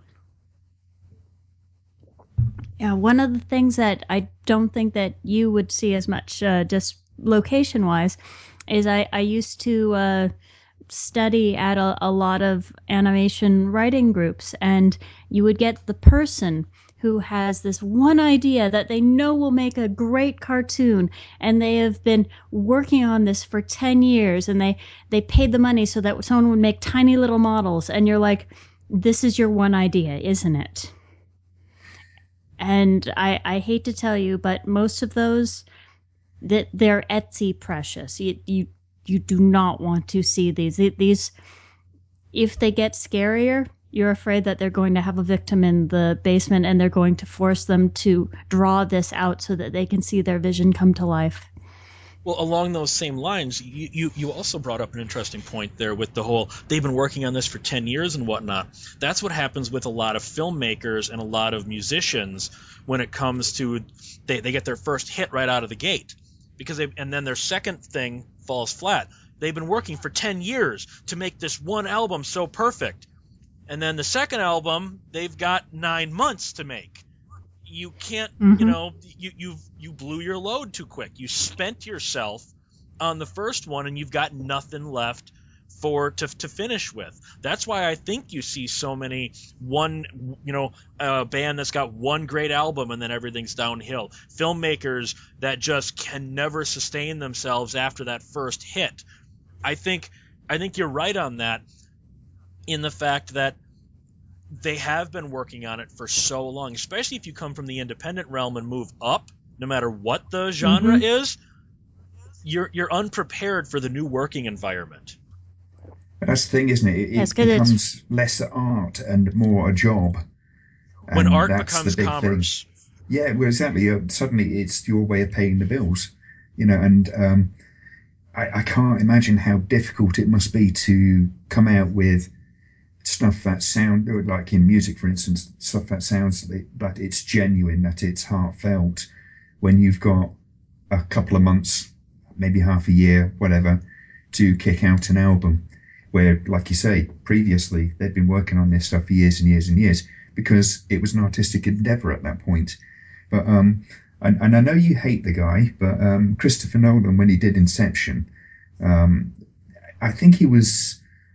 Yeah, one of the things that I don't think that you would see as much, just location-wise, is I used to study at a lot of animation writing groups, and you would get the person who has this one idea that they know will make a great cartoon, and they have been working on this for 10 years, and they paid the money so that someone would make tiny little models, and you're like, this is your one idea, isn't it? And I hate to tell you, but most of those, they're Etsy precious. You do not want to see these. If they get scarier, you're afraid that they're going to have a victim in the basement and they're going to force them to draw this out so that they can see their vision come to life. Well, along those same lines, you also brought up an interesting point there with the whole, they've been working on this for 10 years and whatnot. That's what happens with a lot of filmmakers and a lot of musicians when it comes to, they get their first hit right out of the gate. And then their second thing falls flat. They've been working for 10 years to make this one album so perfect. And then the second album, they've got 9 months to make. You can't, you blew your load too quick. You spent yourself on the first one, and you've got nothing left to finish with. That's why I think you see so many a band that's got one great album and then everything's downhill. Filmmakers that just can never sustain themselves after that first hit. I think you're right on that, in the fact that they have been working on it for so long, especially if you come from the independent realm and move up, no matter what the genre is, you're unprepared for the new working environment. That's the thing, isn't it? It becomes less art and more a job. When and art that's becomes the big commerce. Thing. Yeah, well, exactly. Suddenly it's your way of paying the bills, and I can't imagine how difficult it must be to come out with stuff that sound, like in music, for instance, stuff that sounds that it's genuine, that it's heartfelt, when you've got a couple of months, maybe half a year, whatever, to kick out an album, where, like you say, previously they'd been working on this stuff for years and years and years, because it was an artistic endeavor at that point. But and I know you hate the guy, but Christopher Nolan, when he did Inception, I think he was,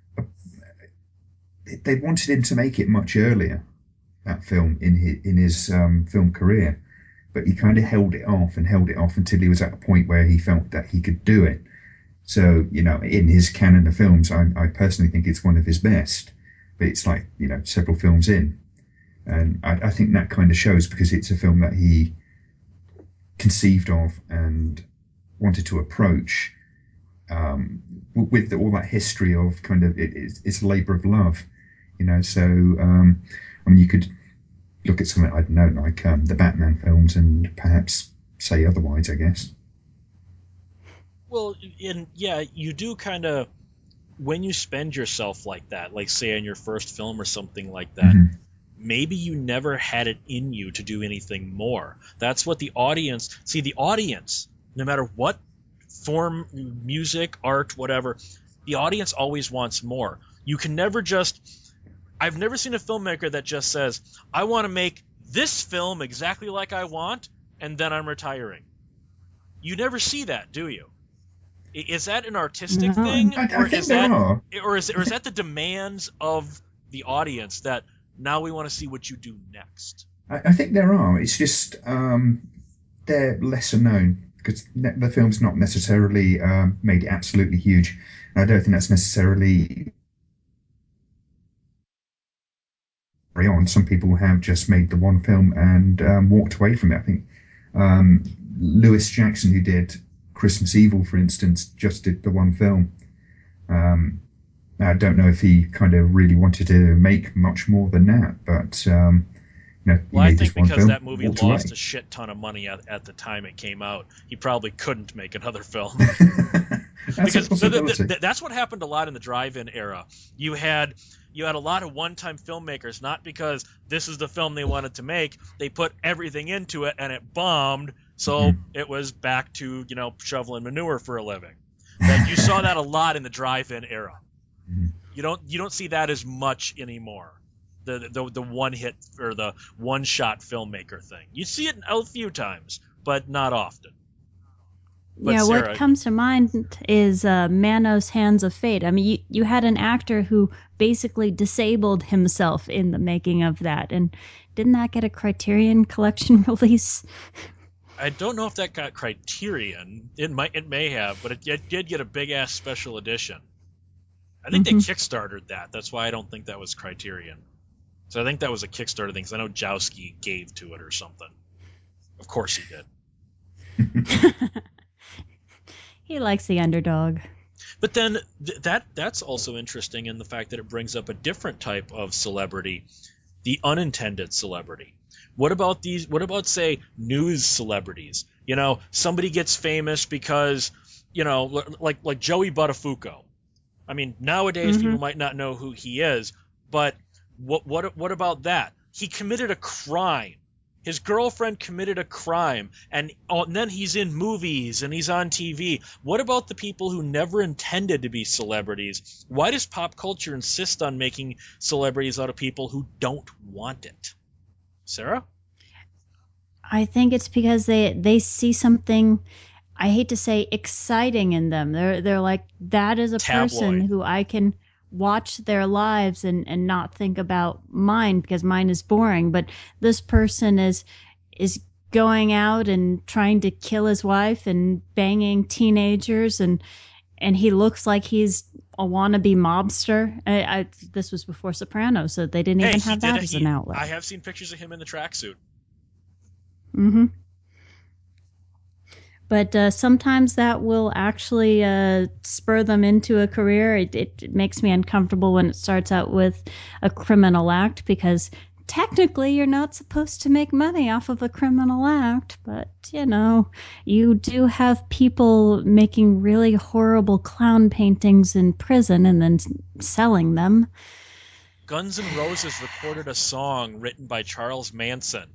they wanted him to make it much earlier, that film, in his film career, but he kind of held it off until he was at a point where he felt that he could do it. So, in his canon of films, I personally think it's one of his best, but it's like, several films in. And I think that kind of shows, because it's a film that he conceived of and wanted to approach with all that history of kind of it's a labor of love. So you could look at something, I don't know, like the Batman films, and perhaps say otherwise, I guess. Well, you do kind of, when you spend yourself like that, like say in your first film or something like that, maybe you never had it in you to do anything more. That's what the audience, no matter what form, music, art, whatever, the audience always wants more. You can never I've never seen a filmmaker that just says, I want to make this film exactly like I want, and then I'm retiring. You never see that, do you? Is that an artistic thing, or is that the demands of the audience that now we want to see what you do next? I think there are. It's just they're lesser known, because the film's not necessarily made it absolutely huge. And I don't think that's necessarily on. Some people have just made the one film and walked away from it. I think Lewis Jackson, who did Christmas Evil, for instance, just did the one film. I don't know if he kind of really wanted to make much more than that, but I think because that movie lost a shit ton of money at the time it came out, he probably couldn't make another film. Because a possibility. that's what happened a lot in the drive-in era. You had a lot of one-time filmmakers, not because this is the film they wanted to make. They put everything into it and it bombed, so it was back to shoveling manure for a living. You saw that a lot in the drive-in era. You don't see that as much anymore. The one hit or the one shot filmmaker thing. You see it a few times, but not often. But yeah, Sarah, what comes to mind is Manos Hands of Fate. I mean, you had an actor who basically disabled himself in the making of that, and didn't that get a Criterion Collection release? I don't know if that got Criterion. It may have, but it did get a big ass special edition. I think they kickstarted that. That's why I don't think that was Criterion. So I think that was a Kickstarter thing, because I know Jowski gave to it or something. Of course he did. He likes the underdog. But then that's also interesting in the fact that it brings up a different type of celebrity, the unintended celebrity. What about say news celebrities? Somebody gets famous because like Joey Buttafuoco. I mean, nowadays people might not know who he is, but what about that? He committed a crime. His girlfriend committed a crime, and then he's in movies and he's on TV. What about the people who never intended to be celebrities? Why does pop culture insist on making celebrities out of people who don't want it? Sarah? I think it's because they see something, I hate to say, exciting in them. They're like, that is a person who I can watch their lives and not think about mine because mine is boring. But this person is going out and trying to kill his wife and banging teenagers, and he looks like he's a wannabe mobster. This was before Sopranos, so they didn't even have that as an outlet. I have seen pictures of him in the tracksuit. But sometimes that will actually spur them into a career. It makes me uncomfortable when it starts out with a criminal act, because technically you're not supposed to make money off of a criminal act. But, you do have people making really horrible clown paintings in prison and then selling them. Guns N' Roses recorded a song written by Charles Manson.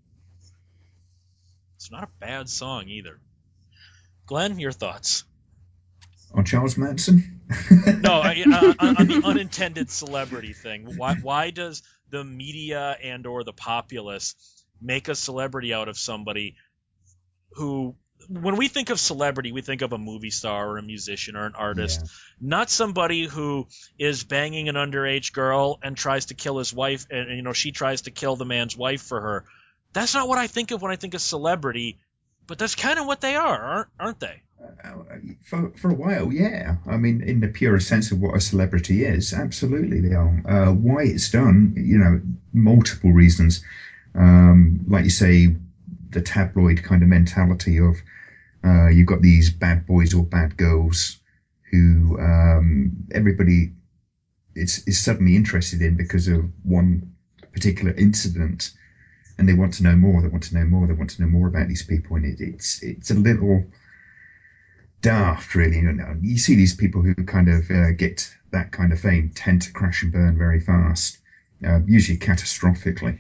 It's not a bad song either. Glenn, your thoughts? On Charles Manson? No, on the unintended celebrity thing. Why does the media and or the populace make a celebrity out of somebody who, when we think of celebrity, we think of a movie star or a musician or an artist, not somebody who is banging an underage girl and tries to kill his wife, and she tries to kill the man's wife for her. That's not what I think of when I think of celebrity. But that's kind of what they are, aren't they? For a while, yeah. I mean, in the purest sense of what a celebrity is, absolutely they are. Why it's done, multiple reasons. Like you say, the tabloid kind of mentality of you've got these bad boys or bad girls who everybody is suddenly interested in because of one particular incident. And they want to know more. They want to know more. They want to know more about these people, and it's a little daft, really. You see these people who kind of get that kind of fame tend to crash and burn very fast, usually catastrophically.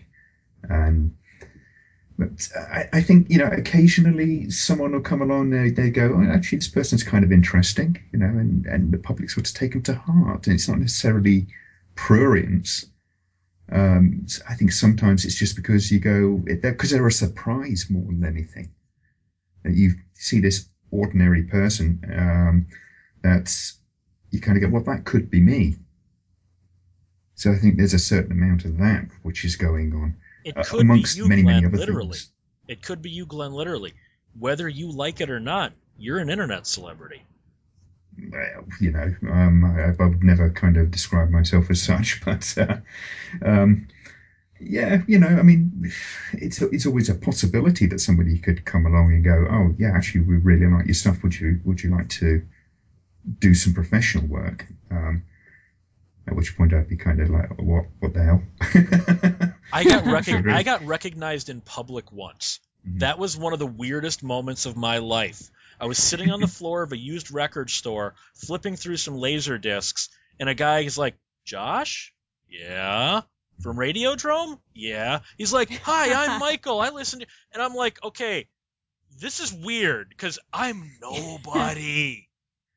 But I think occasionally someone will come along. They go, oh, actually, this person's kind of interesting, and the public sort of take them to heart. And it's not necessarily prurience. I think sometimes it's just because you go, because they're a surprise more than anything. That you see this ordinary person that's, you kind of go, well, that could be me. So I think there's a certain amount of that which is going on. It could amongst be you, many, Glenn, many other literally. things. It could be you, Glenn, literally. Whether you like it or not, you're an internet celebrity. Well, I would never kind of describe myself as such, but yeah, I mean, it's always a possibility that somebody could come along and go, oh yeah, actually we really like your stuff. Would you like to do some professional work? At which point I'd be kind of like, what the hell? I got recognized in public once. Mm-hmm. That was one of the weirdest moments of my life. I was sitting on the floor of a used record store, flipping through some laser discs, and a guy is like, "Josh? Yeah? From Radiodrome? Yeah." He's like, "Hi, I'm Michael. I listen to..." And I'm like, okay, this is weird, because I'm nobody.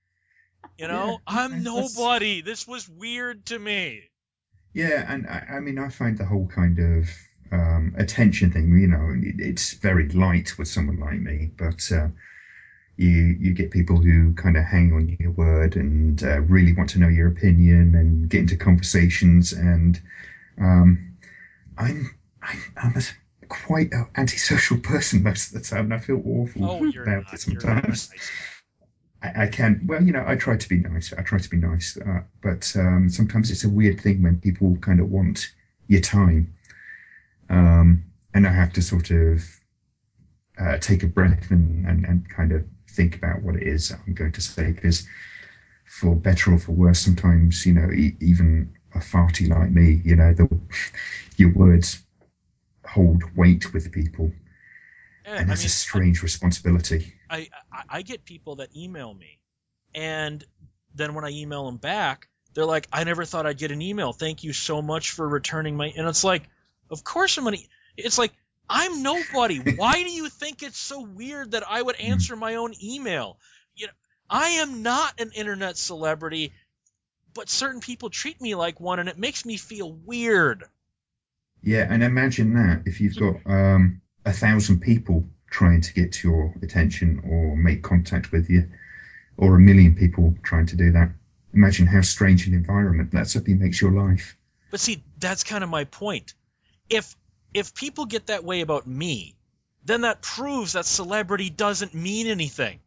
I'm nobody. This was weird to me. Yeah, and I mean, I find the whole kind of attention thing, it's very light with someone like me, but you get people who kind of hang on your word and really want to know your opinion and get into conversations, and um, I'm quite an antisocial person most of the time, and I feel awful Oh, you're about not. it You're not sometimes. nice. I can, well, I try to be nice. But sometimes it's a weird thing when people kind of want your time, and I have to sort of take a breath and kind of think about what it is I'm going to say, because for better or for worse, sometimes even a farty like me, your words hold weight with people, Yeah, and I that's a mean, strange responsibility. I get people that email me, and then when I email them back, they're like, "I never thought I'd get an email. Thank you so much for returning my..." And it's like, of course I'm gonna. It's like, I'm nobody. Why do you think it's so weird that I would answer my own email? I am not an internet celebrity, but certain people treat me like one, and it makes me feel weird. Yeah, and imagine that if you've got 1,000 people trying to get your attention or make contact with you, or 1 million people trying to do that. Imagine how strange an environment that suddenly makes your life. But see, that's kind of my point. If people get that way about me, then that proves that celebrity doesn't mean anything.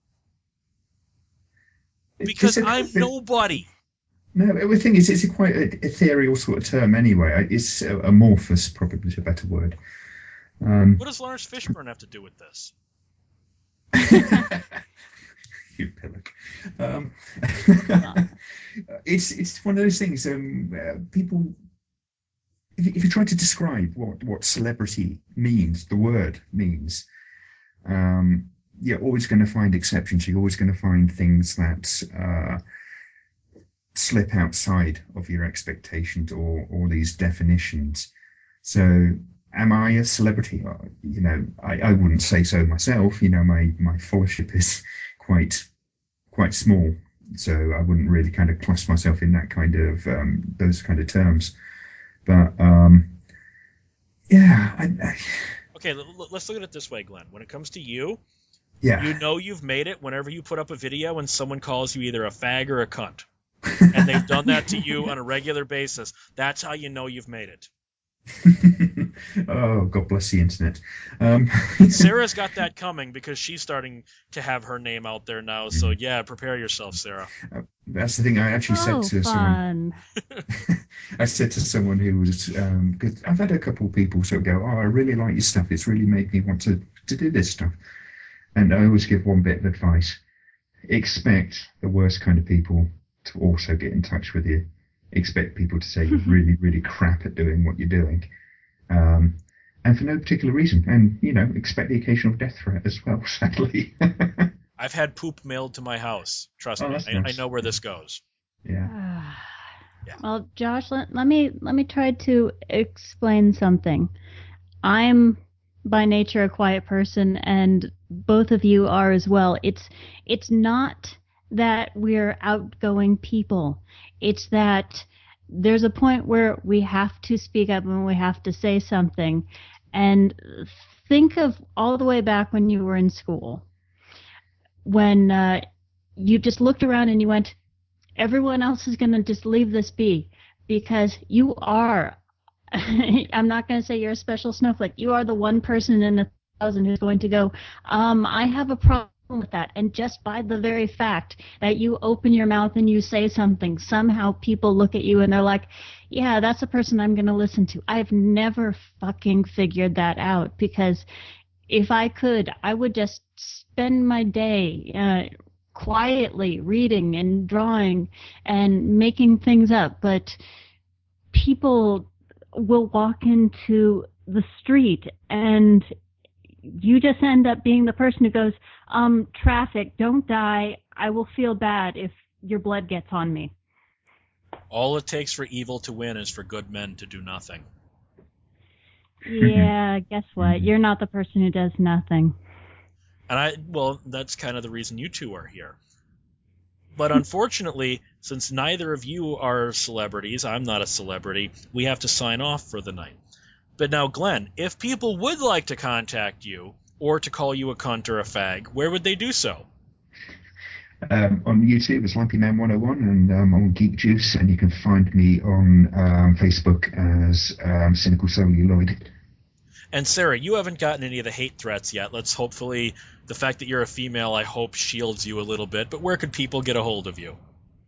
Because I'm nobody. No, the thing is, it's quite an ethereal sort of term anyway. It's amorphous, probably is a better word. What does Lawrence Fishburne have to do with this? You pillock. It's one of those things. People, if you try to describe what celebrity means, the word means, you're always going to find exceptions. You're always going to find things that slip outside of your expectations or these definitions. So, am I a celebrity? I wouldn't say so myself. My followership is quite small, so I wouldn't really kind of class myself in that kind of those kind of terms. But yeah, Okay, let's look at it this way, Glenn. When it comes to you, yeah. you know you've made it whenever you put up a video and someone calls you either a fag or a cunt. And they've done that to you on a regular basis. That's how you know you've made it. Oh, God bless the internet. Sarah's got that coming because she's starting to have her name out there now. So yeah, prepare yourself, Sarah. That's the thing. I actually said to someone. I said to someone who was because I've had a couple of people sort of go, "Oh, I really like your stuff. It's really made me want to do this stuff." And I always give one bit of advice: expect the worst kind of people to also get in touch with you. Expect people to say you're really, really crap at doing what you're doing. And for no particular reason. And, expect the occasional death threat as well, sadly. I've had poop mailed to my house. Trust me. Nice. I know where this goes. Yeah. Yeah. Well, Josh, let me try to explain something. I'm by nature a quiet person, and both of you are as well. It's not that we're outgoing people. It's that there's a point where we have to speak up and we have to say something. And think of all the way back when you were in school, when you just looked around and you went, everyone else is going to just leave this be because you are. I'm not going to say you're a special snowflake. You are the one person in 1,000 who's going to go, I have a problem with that. And just by the very fact that you open your mouth and you say something, somehow people look at you and they're like, yeah, that's a person I'm going to listen to. I've never fucking figured that out, because if I could, I would just spend my day quietly reading and drawing and making things up. But people will walk into the street and you just end up being the person who goes, traffic, don't die. I will feel bad if your blood gets on me. All it takes for evil to win is for good men to do nothing. Yeah, guess what? You're not the person who does nothing. And that's kind of the reason you two are here. But unfortunately, since neither of you are celebrities, I'm not a celebrity, we have to sign off for the night. But now, Glenn, if people would like to contact you or to call you a cunt or a fag, where would they do so? On YouTube, it's Lumpy Man 101, and on Geek Juice, and you can find me on Facebook as Cynical Celluloid. And Sarah, you haven't gotten any of the hate threats yet. Hopefully, the fact that you're a female, I hope, shields you a little bit. But where could people get a hold of you?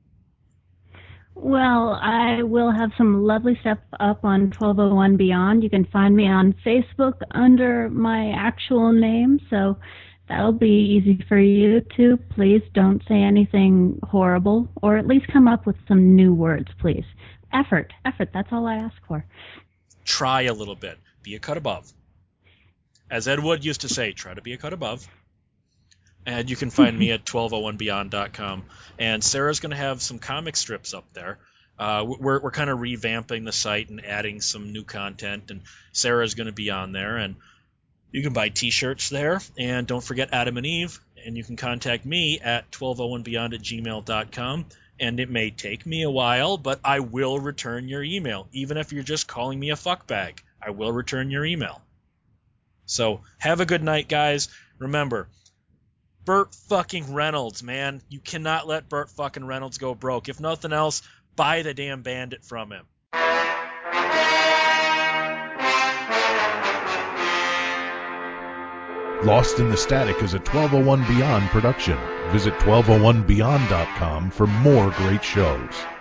Well, I will have some lovely stuff up on 1201 Beyond. You can find me on Facebook under my actual name, so that'll be easy for you too. Please don't say anything horrible, or at least come up with some new words, please. Effort, that's all I ask for. Try a little bit. Be a cut above. As Ed Wood used to say, try to be a cut above. And you can find me at 1201beyond.com. And Sarah's going to have some comic strips up there. We're kind of revamping the site and adding some new content, and Sarah's going to be on there. And you can buy T-shirts there. And don't forget Adam and Eve. And you can contact me at 1201beyond@gmail.com. And it may take me a while, but I will return your email. Even if you're just calling me a fuckbag, I will return your email. So have a good night, guys. Remember, Burt fucking Reynolds, man. You cannot let Burt fucking Reynolds go broke. If nothing else, buy the damn Bandit from him. Lost in the Static is a 1201 Beyond production. Visit 1201beyond.com for more great shows.